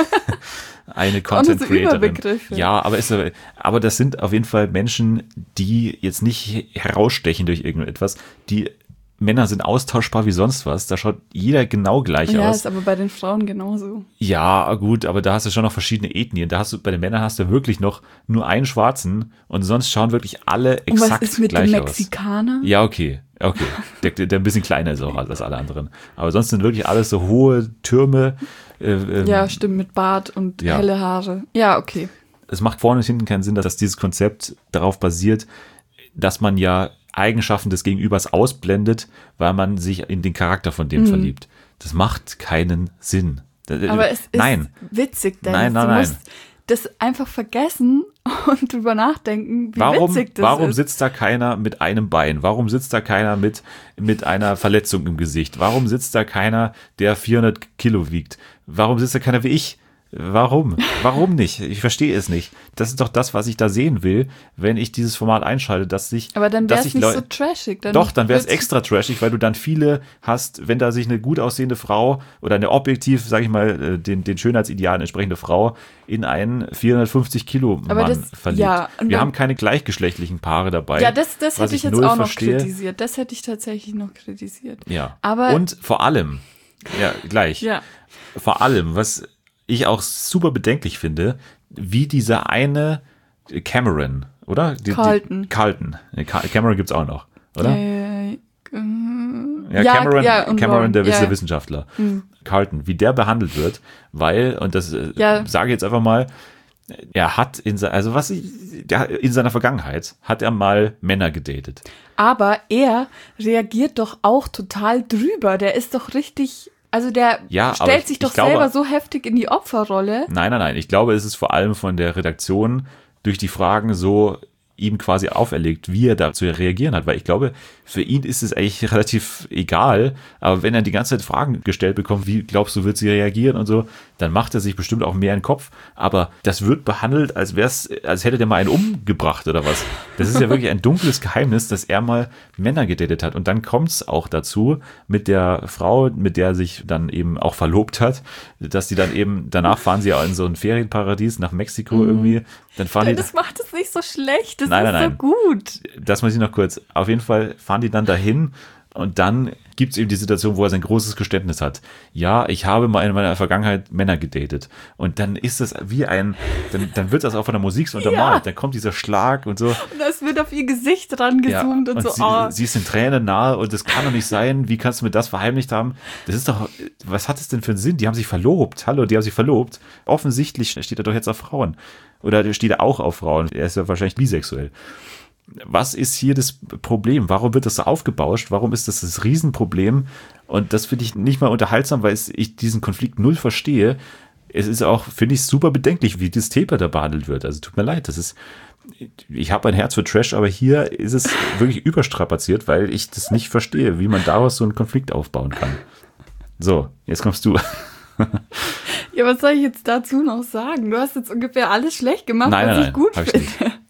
Eine Content Creatorin. Ja, aber das sind auf jeden Fall Menschen, die jetzt nicht herausstechen durch irgendetwas. Die Männer sind austauschbar wie sonst was. Da schaut jeder genau gleich aus. Ja, ist aber bei den Frauen genauso. Ja, gut, aber da hast du schon noch verschiedene Ethnien. Bei den Männern hast du wirklich noch nur einen Schwarzen und sonst schauen wirklich alle exakt gleich aus. Was ist mit dem Mexikaner? Ja, okay. Der ein bisschen kleiner ist auch als alle anderen. Aber sonst sind wirklich alles so hohe Türme. Ja, stimmt, mit Bart und helle Haare. Ja, okay. Es macht vorne und hinten keinen Sinn, dass dieses Konzept darauf basiert, dass man ja Eigenschaften des Gegenübers ausblendet, weil man sich in den Charakter von dem verliebt. Das macht keinen Sinn. Aber es ist witzig, Dennis. Nein. Du musst das einfach vergessen und drüber nachdenken, wie witzig das ist. Warum sitzt da keiner mit einem Bein? Warum sitzt da keiner mit einer Verletzung im Gesicht? Warum sitzt da keiner, der 400 Kilo wiegt? Warum sitzt da keiner wie ich? Warum? Warum nicht? Ich verstehe es nicht. Das ist doch das, was ich da sehen will, wenn ich dieses Format einschalte, Aber dann wäre es nicht so trashig. Dann wäre es extra trashig, weil du dann viele hast, wenn da sich eine gut aussehende Frau oder eine objektiv, sage ich mal, den Schönheitsidealen entsprechende Frau in einen 450 Kilo Mann verliebt. Ja, wir haben keine gleichgeschlechtlichen Paare dabei. Ja, das hätte ich jetzt auch noch kritisiert. Das hätte ich tatsächlich noch kritisiert. Ja, aber und vor allem, Ja, gleich. Ja. Vor allem, was ich auch super bedenklich finde, wie dieser eine Cameron, oder? Carlton. Carlton. Cameron gibt's auch noch, oder? Ja, Cameron, ja, und Cameron Ron, der ja. Wissenschaftler. Carlton, wie der behandelt wird, weil, und das Ja. sage ich jetzt einfach mal, er hat in seiner Vergangenheit hat er mal Männer gedatet. Aber er reagiert doch auch total drüber. Der ist doch richtig, also der Ja, aber stellt sich ich doch glaube- selber so heftig in die Opferrolle. Nein. Ich glaube, es ist vor allem von der Redaktion durch die Fragen so ihm quasi auferlegt, wie er dazu reagieren hat. Weil ich glaube, für ihn ist es eigentlich relativ egal. Aber wenn er die ganze Zeit Fragen gestellt bekommt, wie glaubst du, wird sie reagieren und so, dann macht er sich bestimmt auch mehr in den Kopf. Aber das wird behandelt, als hätte der mal einen umgebracht oder was. Das ist ja wirklich ein dunkles Geheimnis, dass er mal Männer gedatet hat. Und dann kommt es auch dazu mit der Frau, mit der er sich dann eben auch verlobt hat, dass die dann eben, danach fahren sie ja in so ein Ferienparadies nach Mexiko irgendwie. Dann fahren die, Das macht es nicht so schlecht. Das Nein, ist nein, so gut. das muss ich noch kurz, auf jeden Fall fahren die dann dahin und dann gibt es eben die Situation, wo er sein großes Geständnis hat. Ja, ich habe mal in meiner Vergangenheit Männer gedatet. Und dann ist das wie dann wird das auch von der Musik so untermalt. Dann kommt dieser Schlag und so. Und es wird auf ihr Gesicht rangezoomt und so. Sie ist den Tränen nahe und das kann doch nicht sein. Wie kannst du mir das verheimlicht haben? Das ist doch, was hat es denn für einen Sinn? Die haben sich verlobt. Hallo, die haben sich verlobt. Offensichtlich steht er doch jetzt auf Frauen. Oder steht er auch auf Frauen? Er ist ja wahrscheinlich bisexuell. Was ist hier das Problem? Warum wird das so aufgebauscht? Warum ist das Riesenproblem? Und das finde ich nicht mal unterhaltsam, weil ich diesen Konflikt null verstehe. Es ist auch, finde ich, super bedenklich, wie das Thema da behandelt wird. Also tut mir leid, ich habe ein Herz für Trash, aber hier ist es wirklich überstrapaziert, weil ich das nicht verstehe, wie man daraus so einen Konflikt aufbauen kann. So, jetzt kommst du. Ja, was soll ich jetzt dazu noch sagen? Du hast jetzt ungefähr alles schlecht gemacht, was ich gut hab ich finde. nicht.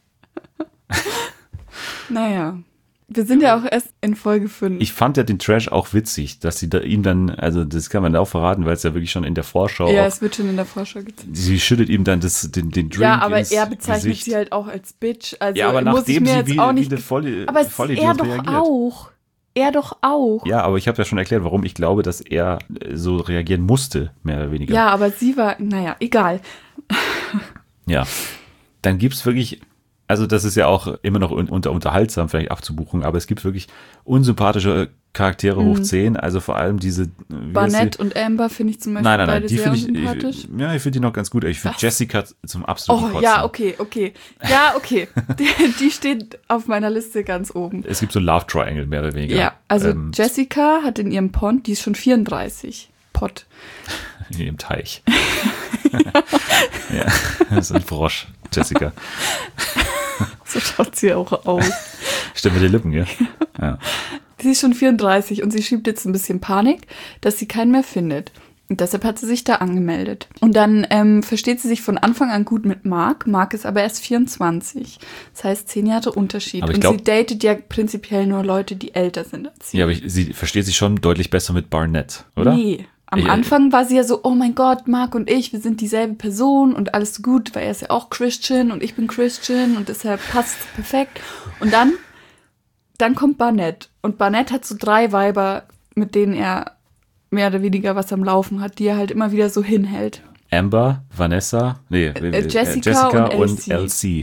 Naja, wir sind ja auch erst in Folge 5. Ich fand ja den Trash auch witzig, dass sie ihm dann, also das kann man auch verraten, weil es ja wirklich schon in der Vorschau ja, auch, es wird schon in der Vorschau gezeigt. sie schüttet ihm dann den Drink Ja, aber ins er bezeichnet Gesicht. sie halt auch als Bitch. Also Ja, aber muss ich nachdem mir sie jetzt wie auch nicht. eine Aber es ist Vollidiot er doch reagiert. auch. Er doch auch. Ja, aber ich habe ja schon erklärt, warum ich glaube, dass er so reagieren musste, mehr oder weniger. Ja, aber sie war, naja, egal. Ja. Dann gibt's wirklich, also das ist ja auch immer noch unterhaltsam vielleicht abzubuchen, aber es gibt wirklich unsympathische Charaktere hoch 10, also vor allem diese Barnett und Amber finde ich zum Beispiel Nein, beide die sehr finde unsympathisch. ich finde die noch ganz gut. Ich finde Was? Jessica zum absoluten Oh, Kotzen. ja, okay. Ja, okay. Die steht auf meiner Liste ganz oben. Es gibt so ein Love Triangle, mehr oder weniger. Ja, also Ähm, Jessica hat in ihrem Pond, die ist schon 34. Pott. in ihrem Teich. Ja, das ist ein Frosch, Jessica. So schaut sie auch aus. Stimmt mit den Lippen, gell? Ja. Sie ist schon 34 und sie schiebt jetzt ein bisschen Panik, dass sie keinen mehr findet. Und deshalb hat sie sich da angemeldet. Und dann versteht sie sich von Anfang an gut mit Mark. Mark ist aber erst 24. Das heißt 10 Jahre Unterschied. Aber ich Und glaub- sie datet ja prinzipiell nur Leute, die älter sind als sie. Ja, aber sie versteht sich schon deutlich besser mit Barnett, oder? Nee. Am Ja. Anfang war sie ja so, oh mein Gott, Mark und ich, wir sind dieselbe Person und alles so gut, weil er ist ja auch Christian und ich bin Christian und deshalb passt es perfekt. Und dann kommt Barnett. Und Barnett hat so 3 Weiber, mit denen er mehr oder weniger was am Laufen hat, die er halt immer wieder so hinhält. Amber, Vanessa, Jessica und LC.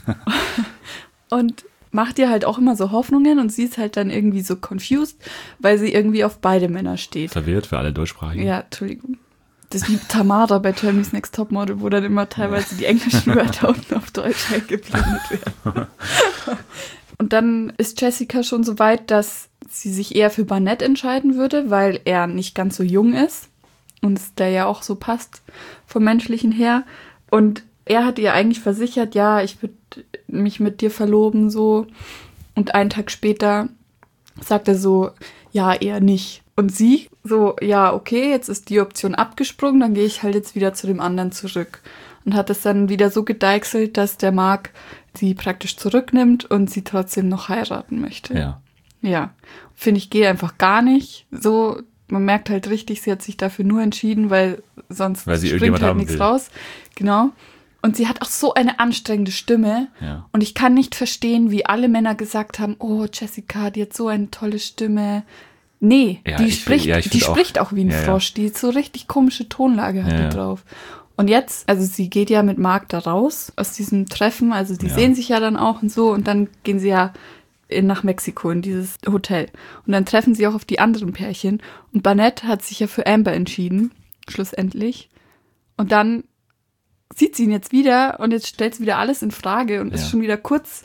Und macht ihr halt auch immer so Hoffnungen und sie ist halt dann irgendwie so confused, weil sie irgendwie auf beide Männer steht. Verwirrt für alle Deutschsprachigen. Ja, Entschuldigung. Das ist wie Tamara bei Germany's Next Topmodel, wo dann immer teilweise die englischen Wörter unten auf Deutsch eingeblendet werden. Und dann ist Jessica schon so weit, dass sie sich eher für Barnett entscheiden würde, weil er nicht ganz so jung ist und es der ja auch so passt vom Menschlichen her. Und er hat ihr eigentlich versichert, ja, ich würde mich mit dir verloben, so. Und einen Tag später sagt er so, ja, eher nicht. Und sie so, ja, okay, jetzt ist die Option abgesprungen, dann gehe ich halt jetzt wieder zu dem anderen zurück. Und hat es dann wieder so gedeichselt, dass der Mark sie praktisch zurücknimmt und sie trotzdem noch heiraten möchte. Ja. Ja, finde ich, geht einfach gar nicht. So, man merkt halt richtig, sie hat sich dafür nur entschieden, weil sonst Weil sie springt irgendjemand halt haben nichts will. raus. Genau. Und sie hat auch so eine anstrengende Stimme. Ja. Und ich kann nicht verstehen, wie alle Männer gesagt haben, oh, Jessica, die hat so eine tolle Stimme. Nee, Ja, die ich spricht find auch wie ein Ja, ja. Frosch. Die so richtig komische Tonlage hat Ja. die drauf. Und jetzt, also sie geht ja mit Mark da raus aus diesem Treffen, also die Ja. sehen sich ja dann auch und so und dann gehen sie ja nach Mexiko in dieses Hotel. Und dann treffen sie auch auf die anderen Pärchen und Barnett hat sich ja für Amber entschieden, schlussendlich. Und dann sieht sie ihn jetzt wieder und jetzt stellt sie wieder alles in Frage und Ja. ist schon wieder kurz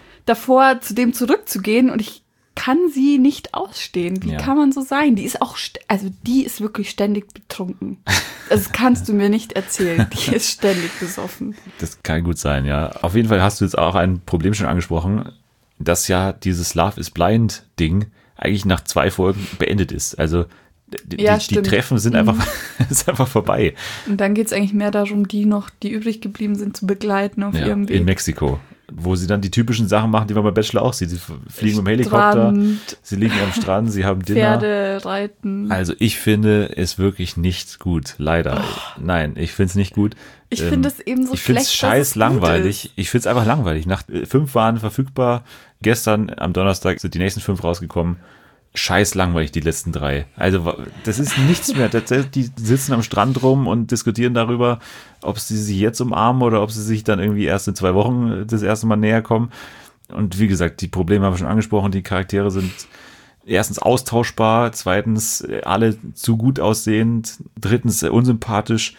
davor, zu dem zurückzugehen und ich kann sie nicht ausstehen. Wie Ja. kann man so sein? Die ist auch, die ist wirklich ständig betrunken. Das kannst du mir nicht erzählen. Die ist ständig besoffen. Das kann gut sein, ja. Auf jeden Fall hast du jetzt auch ein Problem schon angesprochen, dass ja dieses Love is Blind Ding eigentlich nach 2 Folgen beendet ist. Also die stimmt. Treffen sind einfach, ist einfach vorbei. Und dann geht es eigentlich mehr darum, die übrig geblieben sind, zu begleiten auf Ja, ihrem Weg. in Mexiko. Wo sie dann die typischen Sachen machen, die man bei Bachelor auch sieht. Sie fliegen mit dem Helikopter, Strand, sie liegen am Strand, sie haben Dinner. Pferde reiten. Also ich finde es wirklich nicht gut, leider. Nein, ich finde es nicht gut. Ich finde es eben so Ich finde schlecht, es scheiß langweilig. Ich finde es einfach langweilig. 5 waren verfügbar. Gestern am Donnerstag sind die nächsten 5 rausgekommen. Scheiß langweilig, die letzten 3. Also das ist nichts mehr. Die sitzen am Strand rum und diskutieren darüber, ob sie sich jetzt umarmen oder ob sie sich dann irgendwie erst in 2 Wochen das erste Mal näher kommen. Und wie gesagt, die Probleme haben wir schon angesprochen. Die Charaktere sind erstens austauschbar, zweitens alle zu gut aussehend, drittens unsympathisch.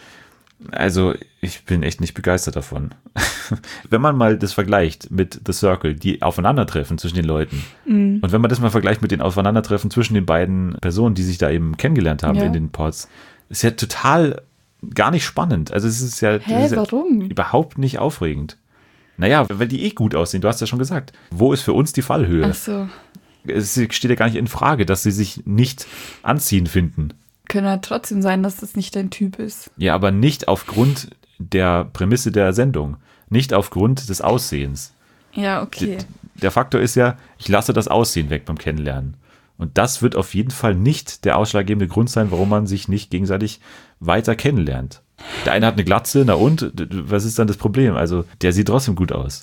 Also ich bin echt nicht begeistert davon. Wenn man mal das vergleicht mit The Circle, die Aufeinandertreffen zwischen den Leuten, und wenn man das mal vergleicht mit den Aufeinandertreffen zwischen den beiden Personen, die sich da eben kennengelernt haben Ja. in den Pods, ist ja total gar nicht spannend. Also es ist ja, Hä, warum? überhaupt nicht aufregend. Naja, weil die gut aussehen, du hast ja schon gesagt. Wo ist für uns die Fallhöhe? Ach so. Es steht ja gar nicht in Frage, dass sie sich nicht anziehen finden. Kann ja trotzdem sein, dass das nicht dein Typ ist. Ja, aber nicht aufgrund der Prämisse der Sendung. Nicht aufgrund des Aussehens. Ja, okay. Der Faktor ist ja, ich lasse das Aussehen weg beim Kennenlernen. Und das wird auf jeden Fall nicht der ausschlaggebende Grund sein, warum man sich nicht gegenseitig weiter kennenlernt. Der eine hat eine Glatze, na und? Was ist dann das Problem? Also, der sieht trotzdem gut aus.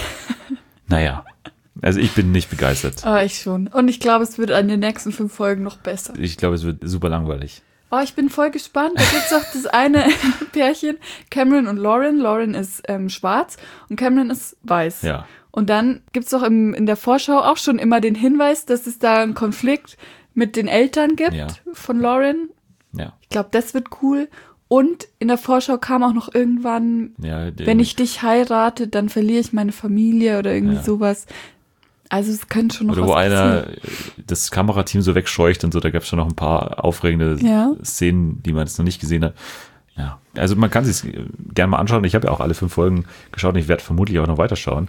Naja, also ich bin nicht begeistert. Aber ich schon. Und ich glaube, es wird an den nächsten 5 Folgen noch besser. Ich glaube, es wird super langweilig. Oh, ich bin voll gespannt. Da gibt es auch das eine Pärchen, Cameron und Lauren. Lauren ist schwarz und Cameron ist weiß. Ja. Und dann gibt es auch in der Vorschau auch schon immer den Hinweis, dass es da einen Konflikt mit den Eltern gibt Ja. von Lauren. Ja. Ich glaube, das wird cool. Und in der Vorschau kam auch noch irgendwann, Ja, wenn ich dich heirate, dann verliere ich meine Familie oder irgendwie Ja. sowas. Also es könnte schon noch Oder was wo einer passieren. das Kamerateam so wegscheucht und so, da gab es schon noch ein paar aufregende Ja. Szenen, die man jetzt noch nicht gesehen hat. Ja, also man kann sich gerne mal anschauen. Ich habe ja auch alle 5 Folgen geschaut und ich werde vermutlich auch noch weiterschauen.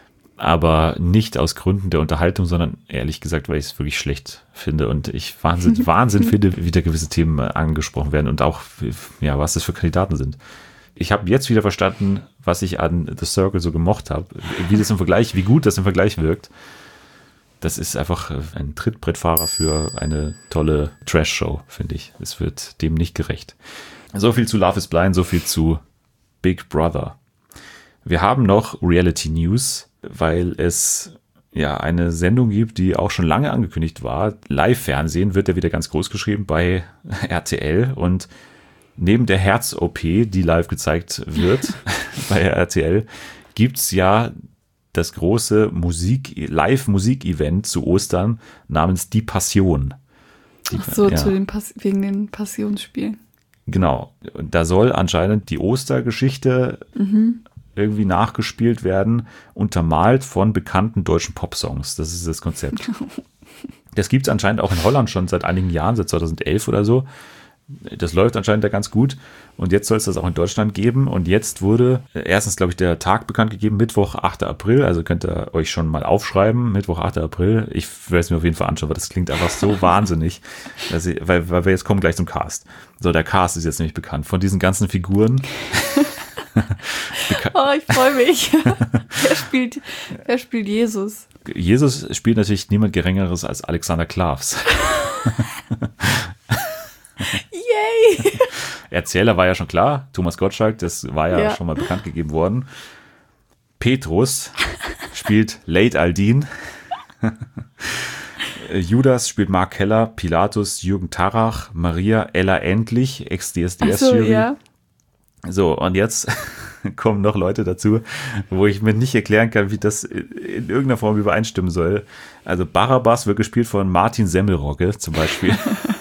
Aber nicht aus Gründen der Unterhaltung, sondern ehrlich gesagt, weil ich es wirklich schlecht finde und ich Wahnsinn finde, wie da gewisse Themen angesprochen werden und auch, ja, was das für Kandidaten sind. Ich habe jetzt wieder verstanden, was ich an The Circle so gemocht habe, wie gut das im Vergleich wirkt. Das ist einfach ein Trittbrettfahrer für eine tolle Trash-Show, finde ich. Es wird dem nicht gerecht. So viel zu Love is Blind, so viel zu Big Brother. Wir haben noch Reality News, weil es ja eine Sendung gibt, die auch schon lange angekündigt war. Live-Fernsehen wird ja wieder ganz groß geschrieben bei RTL und neben der Herz-OP, die live gezeigt wird bei RTL, gibt's ja das große Live-Musik-Event zu Ostern namens Die Passion. Ach so, ja. wegen den Passionsspielen. Genau. Und da soll anscheinend die Ostergeschichte irgendwie nachgespielt werden, untermalt von bekannten deutschen Popsongs. Das ist das Konzept. Das gibt es anscheinend auch in Holland schon seit einigen Jahren, seit 2011 oder so. Das läuft anscheinend da ganz gut. Und jetzt soll es das auch in Deutschland geben. Und jetzt wurde erstens, glaube ich, der Tag bekannt gegeben, Mittwoch, 8. April. Also könnt ihr euch schon mal aufschreiben, Mittwoch, 8. April. Ich werde es mir auf jeden Fall anschauen, weil das klingt einfach so wahnsinnig. Weil wir jetzt kommen gleich zum Cast. So, der Cast ist jetzt nämlich bekannt. Von diesen ganzen Figuren. Oh, ich freue mich. Wer spielt Jesus? Jesus spielt natürlich niemand Geringeres als Alexander Klavs. Yay! Erzähler war ja schon klar, Thomas Gottschalk, das war ja schon mal bekannt gegeben worden. Petrus spielt Late Aldin. Judas spielt Mark Keller, Pilatus Jürgen Tarrach, Maria Ella Endlich, Ach so, Ex-DSDS-Jury. ja. So, und jetzt kommen noch Leute dazu, wo ich mir nicht erklären kann, wie das in irgendeiner Form übereinstimmen soll. Also Barabbas wird gespielt von Martin Semmelrogge zum Beispiel.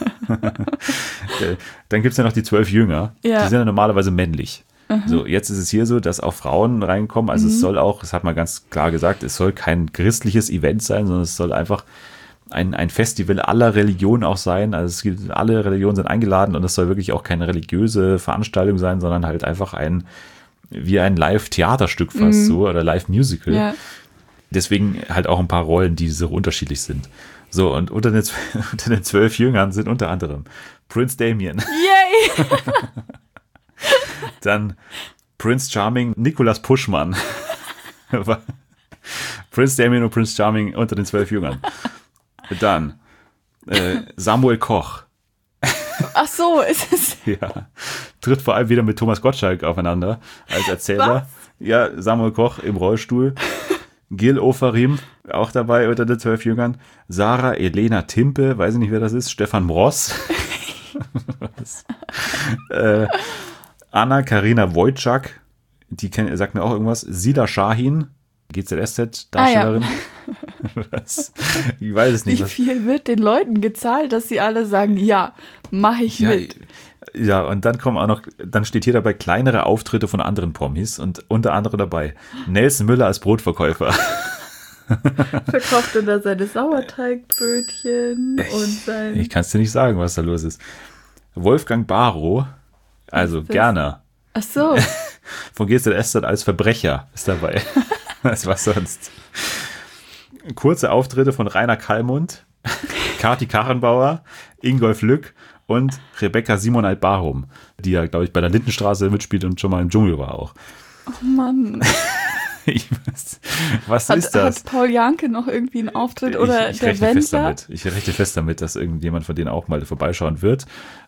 Dann gibt es ja noch die 12 Jünger. Ja. Die sind ja normalerweise männlich. So, jetzt ist es hier so, dass auch Frauen reinkommen. Also es soll auch, das hat man ganz klar gesagt, es soll kein christliches Event sein, sondern es soll einfach ein Festival aller Religionen auch sein. Also alle Religionen sind eingeladen und es soll wirklich auch keine religiöse Veranstaltung sein, sondern halt einfach wie ein Live-Theaterstück fast so oder Live-Musical. Ja. Deswegen halt auch ein paar Rollen, die so unterschiedlich sind. So, und unter den 12 Jüngern sind unter anderem Prince Damien, Yay! dann Prince Charming, Nicolas Puschmann. Prince Damien und Prince Charming unter den 12 Jüngern. Dann Samuel Koch. Ach so, ist es. Ja, tritt vor allem wieder mit Thomas Gottschalk aufeinander als Erzähler. Ja, Samuel Koch im Rollstuhl. Gil Ofarim, auch dabei unter den 12 Jüngern. Sarah Elena Timpe, weiß ich nicht, wer das ist. Stefan Mross. Anna Karina Wojcik, die sagt mir auch irgendwas. Sila Shahin, GZSZ-Darstellerin. Was? Ich weiß es nicht. Wie viel wird den Leuten gezahlt, dass sie alle sagen, ja, mache ich mit? Ja, und dann steht hier dabei kleinere Auftritte von anderen Promis und unter anderem dabei Nelson Müller als Brotverkäufer. Verkauft er da seine Sauerteigbrötchen und sein... Ich kann es dir nicht sagen, was da los ist. Wolfgang Barrow, also Gerner, Ach so. von GZSZ als Verbrecher ist dabei. Was sonst? Kurze Auftritte von Rainer Kallmund, Kati Karrenbauer, Ingolf Lück und Rebecca Simoneit-Barum, die ja, glaube ich, bei der Lindenstraße mitspielt und schon mal im Dschungel war auch. Oh Mann. Was ist das? Hat Paul Janke noch irgendwie einen Auftritt oder ich der rechne fest Wendler? damit. Ich rechne fest damit, dass irgendjemand von denen auch mal vorbeischauen wird.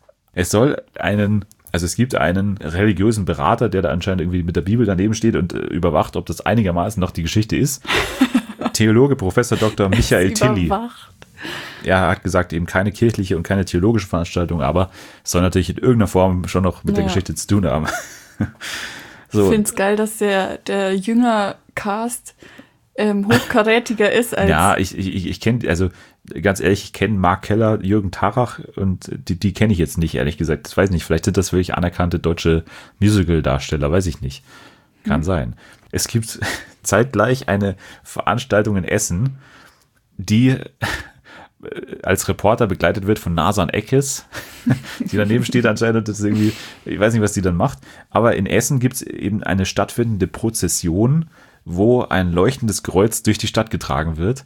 Es gibt einen religiösen Berater, der da anscheinend irgendwie mit der Bibel daneben steht und überwacht, ob das einigermaßen noch die Geschichte ist. Theologe Professor Dr. Michael Tilly. Er hat gesagt, eben keine kirchliche und keine theologische Veranstaltung, aber es soll natürlich in irgendeiner Form schon noch mit der Geschichte zu tun haben. So. Ich finde es geil, dass der Jünger-Cast hochkarätiger ist als... Ja, ich kenne, also ganz ehrlich, ich kenne Mark Keller, Jürgen Tarrach und die kenne ich jetzt nicht, ehrlich gesagt. Das weiß ich nicht, vielleicht sind das wirklich anerkannte deutsche Musical-Darsteller, weiß ich nicht. Kann sein. Es gibt zeitgleich eine Veranstaltung in Essen, die als Reporter begleitet wird von Nasan Eckes, die daneben steht anscheinend, das ist irgendwie, ich weiß nicht, was die dann macht, aber in Essen gibt es eben eine stattfindende Prozession, wo ein leuchtendes Kreuz durch die Stadt getragen wird.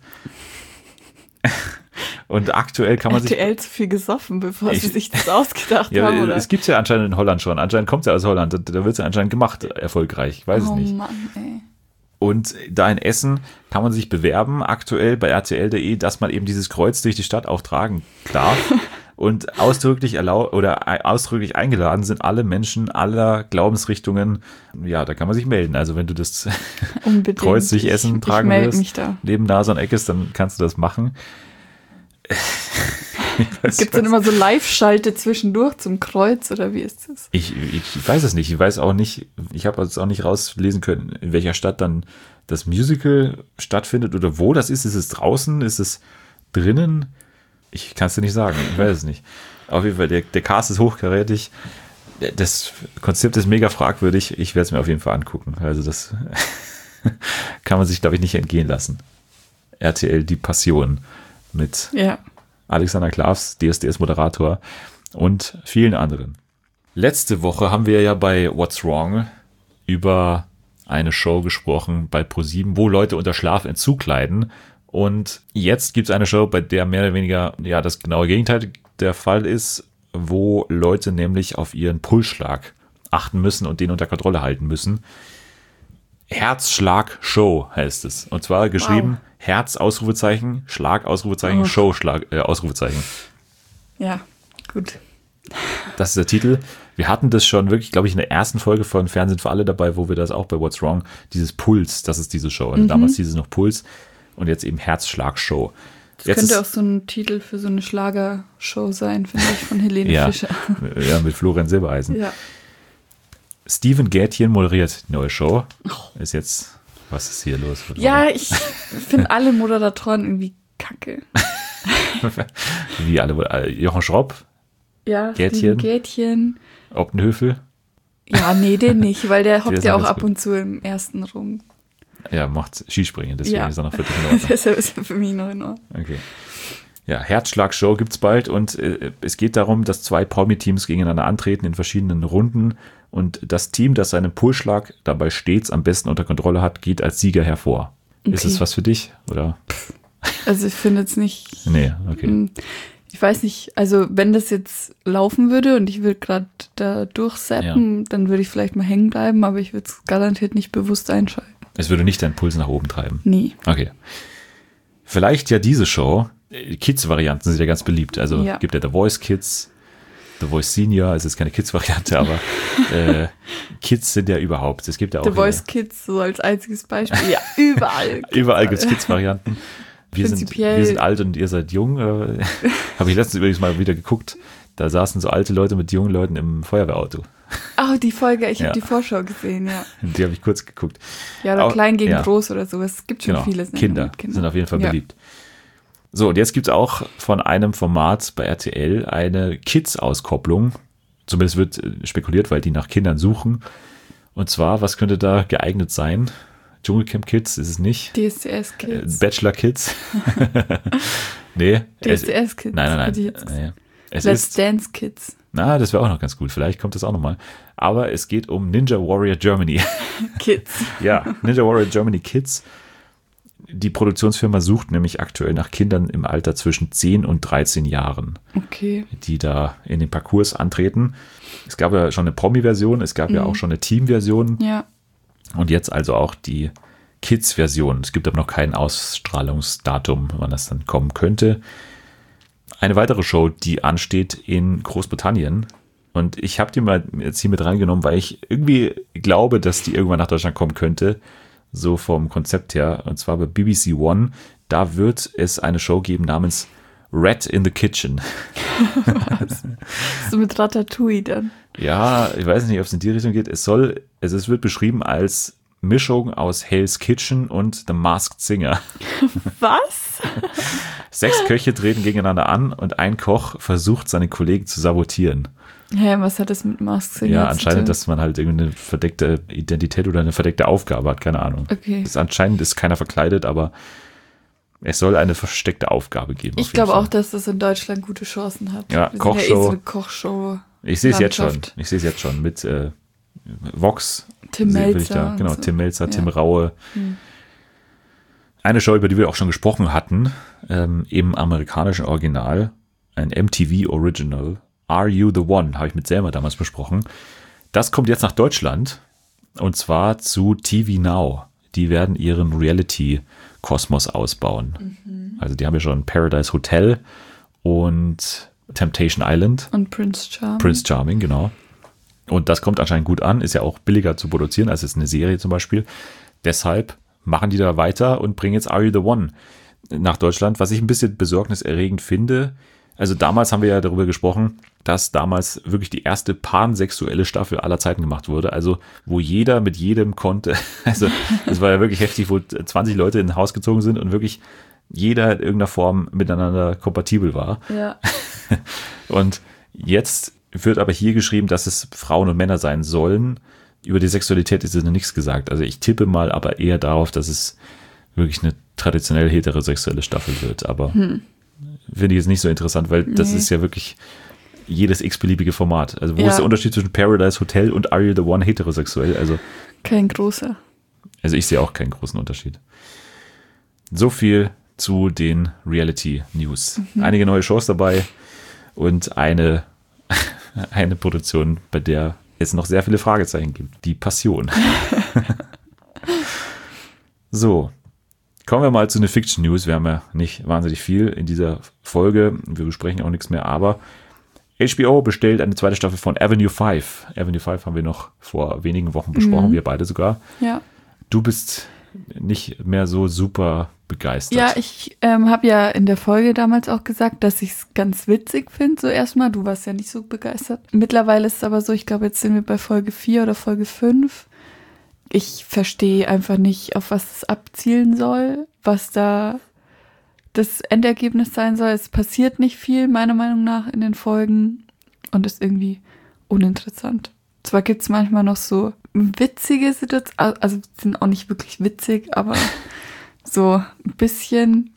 Und aktuell kann man RTL zu viel gesoffen, bevor sie sich das ausgedacht haben, oder? Es gibt es ja anscheinend in Holland schon. Anscheinend kommt es ja aus Holland. Da wird es ja anscheinend gemacht, erfolgreich. Ich weiß es nicht. Oh Mann, ey. Und da in Essen kann man sich bewerben, aktuell bei rtl.de, dass man eben dieses Kreuz durch die Stadt auch tragen darf. Und ausdrücklich ausdrücklich eingeladen sind alle Menschen aller Glaubensrichtungen. Ja, da kann man sich melden. Also wenn du das Kreuz durch Essen tragen willst, neben Nasan Eckes, dann kannst du das machen. Gibt es dann immer so Live-Schalte zwischendurch zum Kreuz oder wie ist das? Ich weiß es nicht. Ich weiß auch nicht, ich habe es auch nicht rauslesen können, in welcher Stadt dann das Musical stattfindet oder wo das ist. Ist es draußen? Ist es drinnen? Ich kann es dir nicht sagen. Ich weiß es nicht. Auf jeden Fall, der Cast ist hochkarätig. Das Konzept ist mega fragwürdig. Ich werde es mir auf jeden Fall angucken. Also das kann man sich, glaube ich, nicht entgehen lassen. RTL, die Passion mit Alexander Klavs, DSDS-Moderator und vielen anderen. Letzte Woche haben wir ja bei What's Wrong über eine Show gesprochen bei ProSieben, wo Leute unter Schlafentzug leiden. Und jetzt gibt es eine Show, bei der mehr oder weniger das genaue Gegenteil der Fall ist, wo Leute nämlich auf ihren Pulsschlag achten müssen und den unter Kontrolle halten müssen. Herzschlag Show heißt es. Und zwar geschrieben Herz, Ausrufezeichen, Schlag, Ausrufezeichen, Show, Schlag, Ausrufezeichen. Ja, gut. Das ist der Titel. Wir hatten das schon wirklich, glaube ich, in der ersten Folge von Fernsehen für alle dabei, wo wir das auch bei What's Wrong, dieses Puls, das ist diese Show. Und damals hieß es noch Puls und jetzt eben Herzschlag Show. Das Jetzt könnte ist- auch so ein Titel für so eine Schlagershow sein, finde ich, von Helene Ja. Fischer. Ja, mit Florian Silbereisen. Ja. Steven Gätchen moderiert die neue Show. Ist jetzt, was ist hier los? Ja, ich finde alle Moderatoren irgendwie kacke. Wie alle. Jochen Schropp, Ja, Gätchen. Steven Gätchen. Optenhöfel. Ja, nee, den nicht, weil der Der hockt ist ja noch auch ganz ab gut. und zu im ersten rum. Ja, macht Skispringen, deswegen Ja. ist er noch völlig in Ordnung. Deshalb ist er für mich noch in Ordnung. Okay. Ja, Herzschlag-Show gibt's bald und es geht darum, dass 2 Promi-Teams gegeneinander antreten in verschiedenen Runden und das Team, das seinen Pulsschlag dabei stets am besten unter Kontrolle hat, geht als Sieger hervor. Ist Okay. es was für dich? Oder? Also ich finde jetzt nicht, Nee, okay. ich weiß nicht, also wenn das jetzt laufen würde und ich würde gerade da durchseppen, dann würde ich vielleicht mal hängen bleiben, aber ich würde es garantiert nicht bewusst einschalten. Es würde nicht deinen Puls nach oben treiben. Nee. Okay. Vielleicht ja diese Show. Kids-Varianten sind ja ganz beliebt. Also Ja. gibt ja The Voice Kids, The Voice Senior, also ist keine Kids-Variante, aber Kids sind ja überhaupt. Es gibt ja auch The Voice Kids so als einziges Beispiel. Ja, überall. überall gibt es Kids-Varianten. Wir Prinzipiell- sind alt und ihr seid jung. Habe ich letztens übrigens mal wieder geguckt. Da saßen so alte Leute mit jungen Leuten im Feuerwehrauto. Oh, die Folge, ich Ja. habe die Vorschau gesehen, ja. Die habe ich kurz geguckt. Ja, oder Auch- klein gegen ja. groß oder sowas. Es gibt schon Genau, viele Sendungen Kinder mit sind auf jeden Fall Ja. beliebt. So, und jetzt gibt es auch von einem Format bei RTL eine Kids-Auskopplung. Zumindest wird spekuliert, weil die nach Kindern suchen. Und zwar, was könnte da geeignet sein? Dschungelcamp Kids ist es nicht. DSDS Kids. Bachelor Kids. Nee. DSDS Kids. Nein, hätte ich jetzt gesagt. nee. Es Let's ist, Dance Kids. na, das wäre auch noch ganz gut. Vielleicht kommt das auch nochmal. Aber es geht um Ninja Warrior Germany. Kids. Ja, Ninja Warrior Germany Kids. Die Produktionsfirma sucht nämlich aktuell nach Kindern im Alter zwischen 10 und 13 Jahren, Okay. die da in den Parcours antreten. Es gab ja schon eine Promi-Version, es gab ja auch schon eine Team-Version Ja. und jetzt also auch die Kids-Version. Es gibt aber noch kein Ausstrahlungsdatum, wann das dann kommen könnte. Eine weitere Show, die ansteht in Großbritannien. Und ich habe die mal jetzt hier mit reingenommen, weil ich irgendwie glaube, dass die irgendwann nach Deutschland kommen könnte. So vom Konzept her. Und zwar bei BBC One. Da wird es eine Show geben namens Rat in the Kitchen. So mit Ratatouille dann. Ja, ich weiß nicht, ob es in die Richtung geht. Es wird beschrieben als Mischung aus Hell's Kitchen und The Masked Singer. Was? 6 Köche treten gegeneinander an und ein Koch versucht, seine Kollegen zu sabotieren. Hä, was hat das mit Mask Singer Ja, zu anscheinend, tun? dass man halt irgendeine verdeckte Identität oder eine verdeckte Aufgabe hat, keine Ahnung. Okay. Anscheinend ist keiner verkleidet, aber es soll eine versteckte Aufgabe geben. Ich glaube auch, dass das in Deutschland gute Chancen hat. Ja, Wir Kochshow. Sind ja eh so eine Kochshow. Ich sehe es jetzt schon. Landschaft. Ich sehe es jetzt schon mit Vox. Tim will ich Melzer da, und genau, so. Tim Melzer, Ja. Tim Raue. Eine Show, über die wir auch schon gesprochen hatten, im amerikanischen Original, ein MTV Original, Are You the One, habe ich mit Selma damals besprochen. Das kommt jetzt nach Deutschland und zwar zu TV Now. Die werden ihren Reality-Kosmos ausbauen. Also die haben ja schon Paradise Hotel und Temptation Island. Und Prince Charming. Prince Charming, genau. Und das kommt anscheinend gut an, ist ja auch billiger zu produzieren als jetzt eine Serie zum Beispiel. Deshalb machen die da weiter und bringen jetzt Are You the One nach Deutschland, was ich ein bisschen besorgniserregend finde. Also damals haben wir ja darüber gesprochen, dass damals wirklich die erste pansexuelle Staffel aller Zeiten gemacht wurde. Also wo jeder mit jedem konnte. Also das war ja wirklich heftig, wo 20 Leute in ein Haus gezogen sind und wirklich jeder in irgendeiner Form miteinander kompatibel war. Ja. Und jetzt wird aber hier geschrieben, dass es Frauen und Männer sein sollen. Über die Sexualität ist noch nichts gesagt. Also ich tippe mal aber eher darauf, dass es wirklich eine traditionell heterosexuelle Staffel wird. Aber finde ich jetzt nicht so interessant, weil das Nee. ist ja wirklich jedes x-beliebige Format. Also wo Ja. ist der Unterschied zwischen Paradise Hotel und Are You the One heterosexuell? Also Kein großer. ich sehe auch keinen großen Unterschied. So viel zu den Reality-News. Einige neue Shows dabei und eine Produktion, bei der es noch sehr viele Fragezeichen gibt. Die Passion. So, kommen wir mal zu den Fiction News. Wir haben ja nicht wahnsinnig viel in dieser Folge. Wir besprechen auch nichts mehr, aber HBO bestellt eine zweite Staffel von Avenue 5. Avenue 5 haben wir noch vor wenigen Wochen besprochen, wir beide sogar. Ja. Du bist nicht mehr so super begeistert. Ja, ich habe ja in der Folge damals auch gesagt, dass ich es ganz witzig finde, so erstmal. Du warst ja nicht so begeistert. Mittlerweile ist es aber so, ich glaube, jetzt sind wir bei Folge 4 oder Folge 5. Ich verstehe einfach nicht, auf was es abzielen soll, was da das Endergebnis sein soll. Es passiert nicht viel, meiner Meinung nach, in den Folgen und ist irgendwie uninteressant. Zwar gibt es manchmal noch so witzige Situationen, also sind auch nicht wirklich witzig, aber so ein bisschen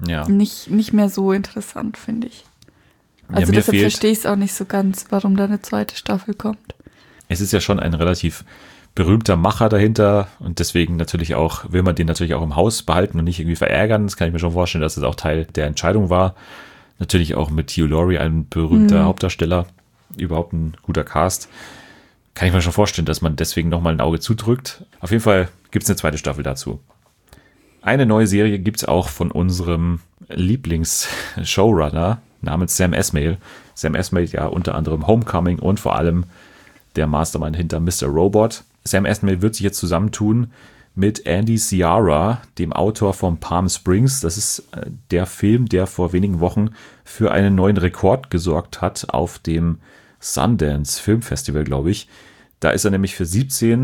nicht mehr so interessant, finde ich. Also deshalb verstehe ich es auch nicht so ganz, warum da eine zweite Staffel kommt. Es ist ja schon ein relativ berühmter Macher dahinter und deswegen natürlich auch, will man den natürlich auch im Haus behalten und nicht irgendwie verärgern. Das kann ich mir schon vorstellen, dass es auch Teil der Entscheidung war. Natürlich auch mit Hugh Laurie, ein berühmter Hauptdarsteller, überhaupt ein guter Cast. Kann ich mir schon vorstellen, dass man deswegen nochmal ein Auge zudrückt. Auf jeden Fall gibt es eine zweite Staffel dazu. Eine neue Serie gibt es auch von unserem Lieblings-Showrunner namens Sam Esmail. Sam Esmail, ja, unter anderem Homecoming und vor allem der Mastermind hinter Mr. Robot. Sam Esmail wird sich jetzt zusammentun mit Andy Ciara, dem Autor von Palm Springs. Das ist der Film, der vor wenigen Wochen für einen neuen Rekord gesorgt hat auf dem Sundance Filmfestival, glaube ich. Da ist er nämlich für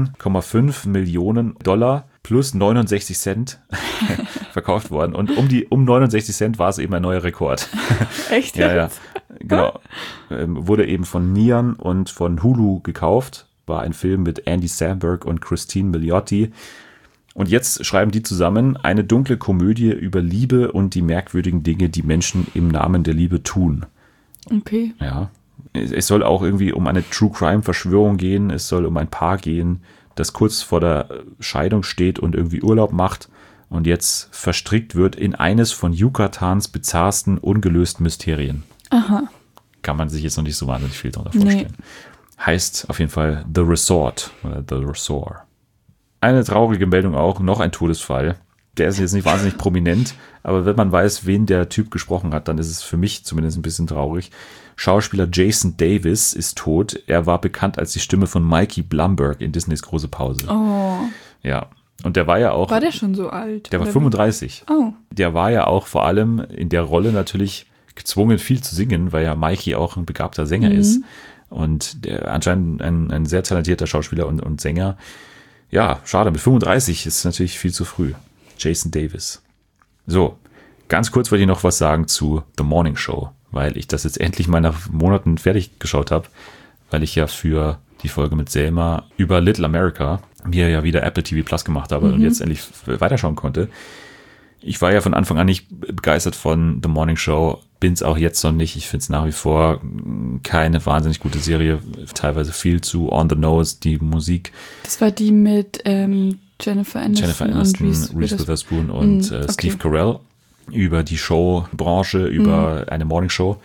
17,5 Millionen $, plus 69 Cent verkauft worden. Und um 69 Cent war es eben ein neuer Rekord. Echt? Ja, genau. Wurde eben von Neon und von Hulu gekauft. War ein Film mit Andy Samberg und Christine Milioti. Und jetzt schreiben die zusammen eine dunkle Komödie über Liebe und die merkwürdigen Dinge, die Menschen im Namen der Liebe tun. Okay. Ja. Es soll auch irgendwie um eine True-Crime-Verschwörung gehen. Es soll um ein Paar gehen, das kurz vor der Scheidung steht und irgendwie Urlaub macht und jetzt verstrickt wird in eines von Yucatans bizarrsten, ungelösten Mysterien. Aha. Kann man sich jetzt noch nicht so wahnsinnig viel darunter vorstellen. Nee. Heißt auf jeden Fall The Resort oder The Resort. Eine traurige Meldung auch, noch ein Todesfall. Der ist jetzt nicht wahnsinnig prominent, aber wenn man weiß, wen der Typ gesprochen hat, dann ist es für mich zumindest ein bisschen traurig. Schauspieler Jason Davis ist tot. Er war bekannt als die Stimme von Mikey Blumberg in Disneys Große Pause. Oh. Ja, und der war ja auch... War der schon so alt? Der war 35. Oh. Der war ja auch vor allem in der Rolle natürlich gezwungen, viel zu singen, weil ja Mikey auch ein begabter Sänger ist. Und der anscheinend ein sehr talentierter Schauspieler und Sänger. Ja, schade, mit 35 ist natürlich viel zu früh. Jason Davis. So, ganz kurz wollte ich noch was sagen zu The Morning Show, weil ich das jetzt endlich mal nach Monaten fertig geschaut habe, weil ich ja für die Folge mit Selma über Little America mir ja wieder Apple TV Plus gemacht habe und jetzt endlich weiterschauen konnte. Ich war ja von Anfang an nicht begeistert von The Morning Show, bin es auch jetzt noch nicht. Ich finde es nach wie vor keine wahnsinnig gute Serie, teilweise viel zu on the nose, die Musik. Das war die mit Jennifer Aniston und Reese Witherspoon und Steve Carell über die Showbranche, über eine Morning Show.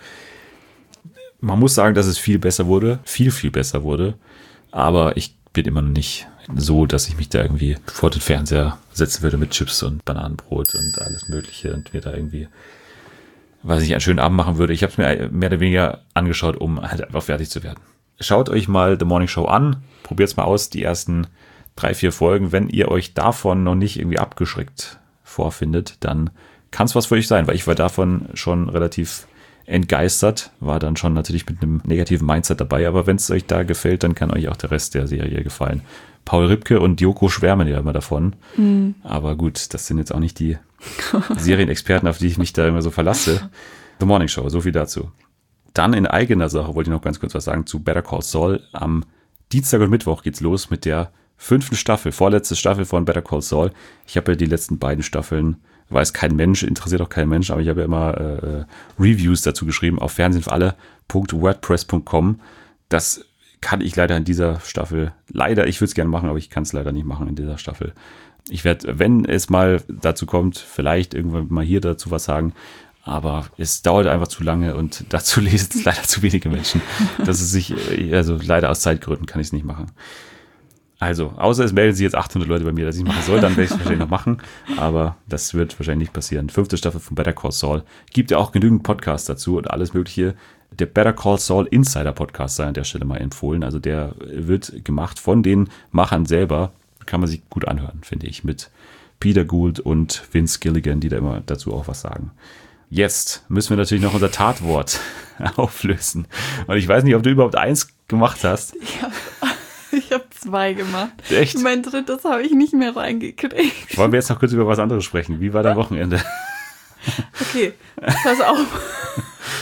Man muss sagen, dass es viel besser wurde, viel besser wurde, aber ich bin immer noch nicht so, dass ich mich da irgendwie vor den Fernseher setzen würde mit Chips und Bananenbrot und alles Mögliche und mir da irgendwie, weiß ich, einen schönen Abend machen würde. Ich habe es mir mehr oder weniger angeschaut, um halt einfach fertig zu werden. Schaut euch mal The Morning Show an, probiert es mal aus, die ersten 3-4 Folgen. Wenn ihr euch davon noch nicht irgendwie abgeschreckt vorfindet, dann kann es was für euch sein, weil ich war davon schon relativ entgeistert, war dann schon natürlich mit einem negativen Mindset dabei, aber wenn es euch da gefällt, dann kann euch auch der Rest der Serie gefallen. Paul Ripke und Joko schwärmen ja immer davon, aber gut, das sind jetzt auch nicht die Serienexperten, auf die ich mich da immer so verlasse. The Morning Show, so viel dazu. Dann in eigener Sache wollte ich noch ganz kurz was sagen zu Better Call Saul. Am Dienstag und Mittwoch geht's los mit der 5. Staffel, vorletzte Staffel von Better Call Saul. Ich habe ja die letzten beiden Staffeln, weiß kein Mensch, interessiert auch kein Mensch, aber ich habe ja immer Reviews dazu geschrieben auf fernsehenfüralle.wordpress.com. Das kann ich leider in dieser Staffel, ich würde es gerne machen, aber ich kann es leider nicht machen in dieser Staffel. Ich werde, wenn es mal dazu kommt, vielleicht irgendwann mal hier dazu was sagen, aber es dauert einfach zu lange und dazu lesen es leider zu wenige Menschen, dass es sich, also leider aus Zeitgründen kann ich es nicht machen. Also, außer es melden sich jetzt 800 Leute bei mir, dass ich es machen soll, dann werde ich es wahrscheinlich noch machen, aber das wird wahrscheinlich nicht passieren. 5. Staffel von Better Call Saul. Gibt ja auch genügend Podcasts dazu und alles mögliche. Der Better Call Saul Insider Podcast sei an der Stelle mal empfohlen. Also der wird gemacht von den Machern selber. Kann man sich gut anhören, finde ich, mit Peter Gould und Vince Gilligan, die da immer dazu auch was sagen. Jetzt müssen wir natürlich noch unser Tatwort auflösen. Und ich weiß nicht, ob du überhaupt eins gemacht hast. Ich habe 2 gemacht. Echt? Mein drittes habe ich nicht mehr reingekriegt. Wollen wir jetzt noch kurz über was anderes sprechen? Wie war dein Wochenende? Okay, pass auf.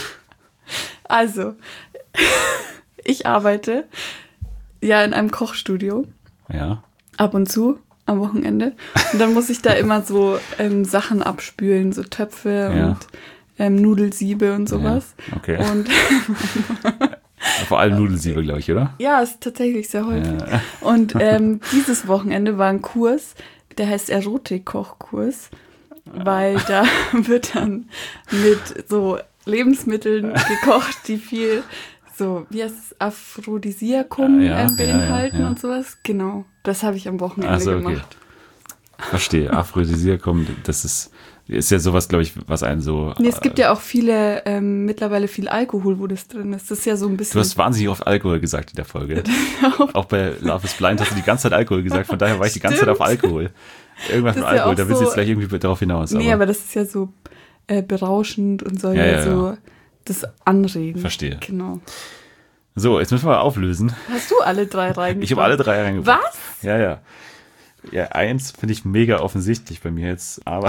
Also, ich arbeite ja in einem Kochstudio. Ja. Ab und zu am Wochenende. Und dann muss ich da immer so Sachen abspülen, so Töpfe und Nudelsiebe und sowas. Ja, okay. Und Vor allem Nudelsiebe, glaube ich, oder? ja, ist tatsächlich sehr häufig. Ja. Und dieses Wochenende war ein Kurs, der heißt Erotik-Kochkurs, weil da wird dann mit so Lebensmitteln gekocht, die viel so, wie heißt es, Aphrodisiakum beinhalten und sowas. Genau, das habe ich am Wochenende gemacht. Verstehe, Aphrodisiakum, das ist ja sowas, glaube ich, was einen so... Nee, es gibt ja auch mittlerweile viel Alkohol, wo das drin ist. Das ist ja so ein bisschen... Du hast wahnsinnig oft Alkohol gesagt in der Folge. Auch bei Love is Blind hast du die ganze Zeit Alkohol gesagt, von daher war ich die ganze Zeit auf Alkohol. Irgendwas mit Alkohol, da willst du jetzt gleich irgendwie darauf hinaus. Nee, aber das ist ja so berauschend und soll so das anregen. Verstehe. Genau. So, jetzt müssen wir auflösen. Hast du alle 3 reingebracht? Ich habe alle 3 reingebracht. Was? Ja. Ja, 1 finde ich mega offensichtlich bei mir jetzt, aber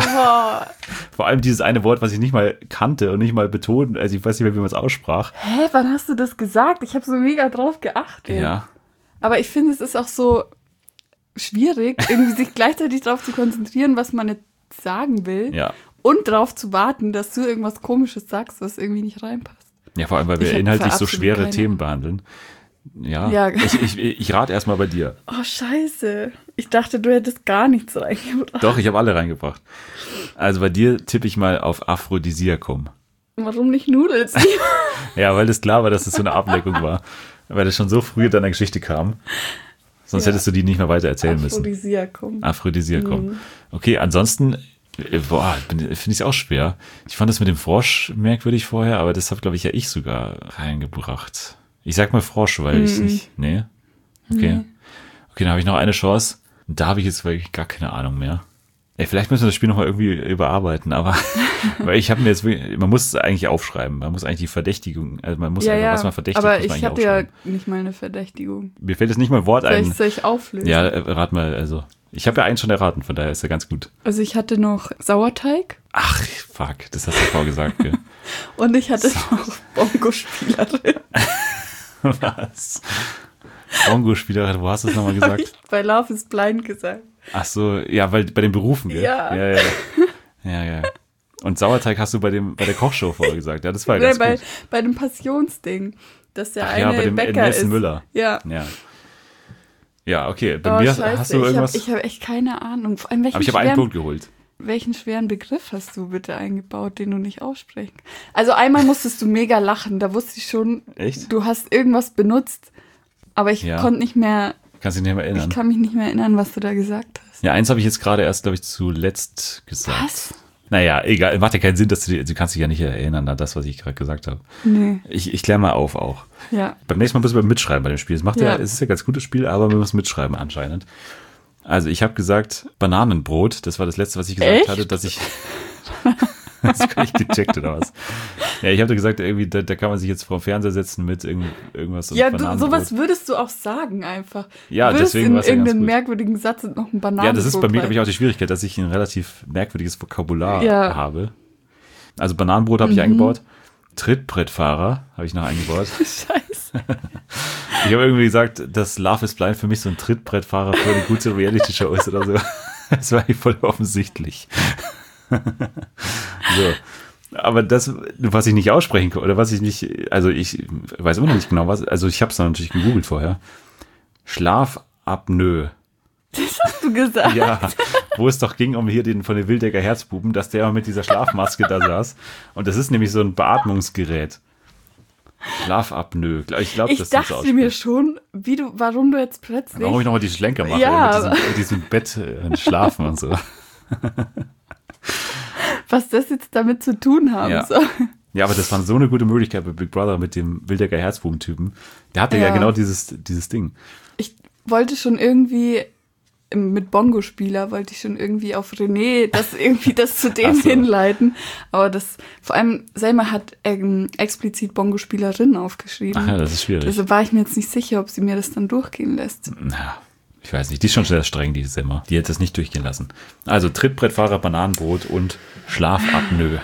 vor allem dieses eine Wort, was ich nicht mal kannte und nicht mal betont, also ich weiß nicht mehr, wie man es aussprach. Hä, wann hast du das gesagt? Ich habe so mega drauf geachtet. Ja. Aber ich finde, es ist auch so schwierig, irgendwie sich gleichzeitig darauf zu konzentrieren, was man jetzt sagen will. Ja. Und darauf zu warten, dass du irgendwas Komisches sagst, was irgendwie nicht reinpasst. Ja, vor allem, weil wir inhaltlich so schwere Themen behandeln. Ja. Ich rate erstmal bei dir. Oh, scheiße. Ich dachte, du hättest gar nichts reingebracht. Doch, ich habe alle reingebracht. Also bei dir tippe ich mal auf Aphrodisiakum. Warum nicht Nudelsiebe? Ja, weil das klar war, dass es so eine Ableckung war. Weil das schon so früh in deiner Geschichte kam. Sonst hättest du die nicht mehr weiter erzählen müssen. Aphrodisiakum. Okay, ansonsten... finde ich es auch schwer. Ich fand das mit dem Frosch merkwürdig vorher, aber das habe, glaube ich, ich sogar reingebracht. Ich sag mal Frosch, weil ich nicht... Nee? Okay. Okay, dann habe ich noch eine Chance. Und da habe ich jetzt wirklich gar keine Ahnung mehr. Vielleicht müssen wir das Spiel nochmal irgendwie überarbeiten, aber weil ich habe mir jetzt wirklich, man muss es eigentlich aufschreiben. Man muss eigentlich die Verdächtigung, also man muss einfach, was man verdächtigt, aber muss man ich habe ja nicht mal eine Verdächtigung. Mir fällt jetzt nicht mal ein Wort ein. Soll ich auflösen? Ja, rat mal, also... Ich habe ja einen schon erraten, von daher ist er ganz gut. Also ich hatte noch Sauerteig. Ach, fuck, das hast du vorher gesagt, gell? Und ich hatte noch Bongo-Spielerin. Was? Bongo-Spielerin, wo hast du es nochmal gesagt? Habe ich bei Love is Blind gesagt. Ach so, ja, weil bei den Berufen, gell? Ja. Ja. Und Sauerteig hast du bei der Kochshow vorher gesagt. Ja, das war ganz gut. Bei dem Passionsding, dass der eine bei dem Bäcker Nelson ist. Müller. Ja. Ja, okay. Bei mir hast du irgendwas... Ich habe echt keine Ahnung. Vor allem aber ich habe einen Punkt geholt. Welchen schweren Begriff hast du bitte eingebaut, den du nicht aussprechen? Also einmal musstest du mega lachen. Da wusste ich schon, echt? Du hast irgendwas benutzt, aber ich konnte nicht mehr... Kannst du dich nicht mehr erinnern? Ich kann mich nicht mehr erinnern, was du da gesagt hast. Ja, eins habe ich jetzt gerade erst, glaube ich, zuletzt gesagt. Was? Naja, egal. Macht ja keinen Sinn, dass du kannst dich ja nicht erinnern an das, was ich gerade gesagt habe. Nee. Ich kläre mal auf auch. Ja. Beim nächsten Mal müssen wir mitschreiben bei dem Spiel. Es ist ja ein ganz gutes Spiel, aber wir müssen mitschreiben anscheinend. Also ich habe gesagt Bananenbrot. Das war das Letzte, was ich gesagt hatte, dass ich... Hast du gar nicht gecheckt oder was? Ja, ich habe gesagt, irgendwie, da kann man sich jetzt vor den Fernseher setzen mit irgendwas. Ja, sowas würdest du auch sagen einfach. Ja, du deswegen war es ja ganz gut. irgendeinen merkwürdigen Satz und noch ein Bananenbrot. Ja, das ist bei mir, glaube ich, auch die Schwierigkeit, dass ich ein relativ merkwürdiges Vokabular habe. Also Bananenbrot habe ich eingebaut. Trittbrettfahrer habe ich noch eingebaut. Scheiße. Ich habe irgendwie gesagt, dass Love is Blind für mich so ein Trittbrettfahrer für eine gute Reality-Show ist oder so. Das war voll offensichtlich. So. Aber das, was ich nicht aussprechen konnte, oder was ich nicht, also ich weiß immer noch nicht genau was, also ich habe es natürlich gegoogelt vorher. Schlafapnoe. Das hast du gesagt. Ja, wo es doch ging um hier von den Wildecker Herzbuben, dass der mit dieser Schlafmaske da saß. Und das ist nämlich so ein Beatmungsgerät. Schlafapnoe. Ich glaube, das dachte ist mir schon, warum du jetzt plötzlich... Warum ich nochmal die Schlenker mache, mit diesem Bett schlafen und so. Was das jetzt damit zu tun haben soll. Ja, aber das war so eine gute Möglichkeit bei Big Brother mit dem Wildecker Herzbuben-Typen. Der hatte ja genau dieses Ding. Ich wollte schon irgendwie mit Bongo-Spieler wollte ich schon irgendwie auf René das zu dem hinleiten. Aber vor allem Selma hat explizit Bongo-Spielerin aufgeschrieben. Ach ja, das ist schwierig. Also war ich mir jetzt nicht sicher, ob sie mir das dann durchgehen lässt. Na, ich weiß nicht, die ist schon sehr streng, die Selma. Die hätte es nicht durchgehen lassen. Also Trittbrettfahrer, Bananenbrot und Schlafapnoe.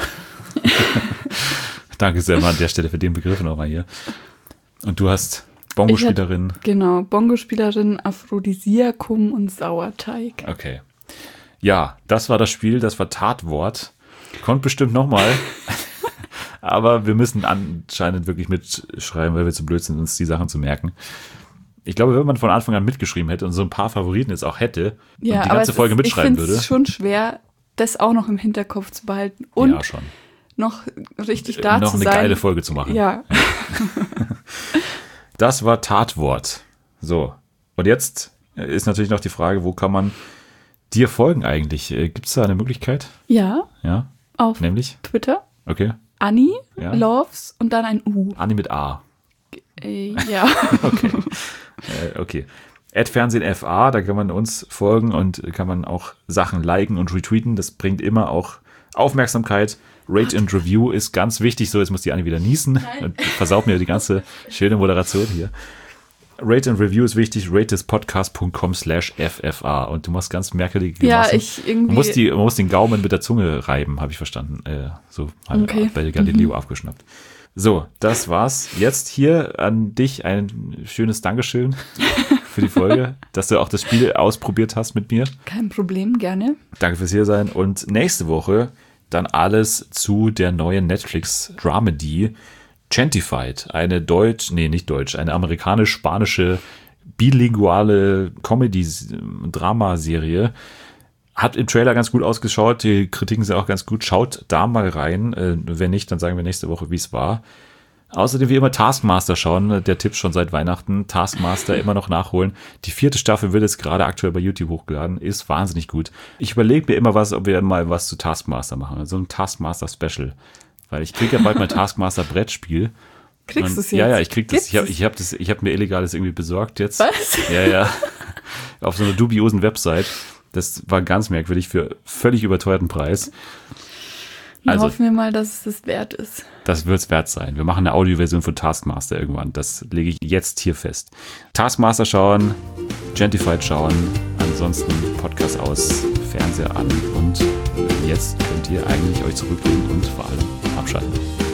Danke, Selma, an der Stelle für den Begriff nochmal hier. Und du hast Bongo-Spielerin. Genau, Bongo-Spielerin, Aphrodisiakum und Sauerteig. Okay. Ja, das war das Spiel, das war Tatwort. Kommt bestimmt nochmal. Aber wir müssen anscheinend wirklich mitschreiben, weil wir zu blöd sind, uns die Sachen zu merken. Ich glaube, wenn man von Anfang an mitgeschrieben hätte und so ein paar Favoriten jetzt auch hätte und die ganze Folge mitschreiben würde. Ich finde es schon schwer, das auch noch im Hinterkopf zu behalten und ja, schon. noch richtig da noch zu sein. Noch eine geile Folge zu machen. Ja. Das war Tatwort. So, und jetzt ist natürlich noch die Frage, wo kann man dir folgen eigentlich? Gibt es da eine Möglichkeit? Ja, Ja, auf nämlich? Twitter. Okay. Anni, Ja. Loves und dann ein U. Anni mit A. Ja. Okay. Okay. @FernsehenFA, da kann man uns folgen und kann man auch Sachen liken und retweeten. Das bringt immer auch Aufmerksamkeit. Rate and Review ist ganz wichtig. So, jetzt muss die Anni wieder niesen und versaut mir die ganze schöne Moderation hier. Rate and Review ist wichtig. ratethispodcast.com/FFA. Und du machst ganz merkwürdige Ja, Gemassen. ich irgendwie. Man muss den Gaumen mit der Zunge reiben, habe ich verstanden. So Okay. bei Galileo aufgeschnappt. So, das war's. Jetzt hier an dich ein schönes Dankeschön für die Folge, dass du auch das Spiel ausprobiert hast mit mir. Kein Problem, gerne. Danke fürs Hiersein. Und nächste Woche dann alles zu der neuen Netflix-Dramedy Gentified. Eine eine amerikanisch-spanische bilinguale Comedy-Dramaserie. Hat im Trailer ganz gut ausgeschaut, die Kritiken sind auch ganz gut. Schaut da mal rein. Wenn nicht, dann sagen wir nächste Woche, wie es war. Außerdem wie immer Taskmaster schauen. Der Tipp schon seit Weihnachten. Taskmaster immer noch nachholen. Die 4. Staffel wird jetzt gerade aktuell bei YouTube hochgeladen. Ist wahnsinnig gut. Ich überlege mir immer ob wir mal was zu Taskmaster machen. So ein Taskmaster-Special. Weil ich kriege ja bald mein Taskmaster-Brettspiel. Kriegst du es jetzt? Ja, ich krieg das. Gibt's Ich hab mir Illegales irgendwie besorgt jetzt. Was? Ja. Auf so einer dubiosen Website. Das war ganz merkwürdig für völlig überteuerten Preis. Also, hoffen wir mal, dass es das wert ist. Das wird es wert sein. Wir machen eine Audioversion von Taskmaster irgendwann. Das lege ich jetzt hier fest. Taskmaster schauen, Gentified schauen, ansonsten Podcast aus, Fernseher an und jetzt könnt ihr eigentlich euch zurücklehnen und vor allem abschalten.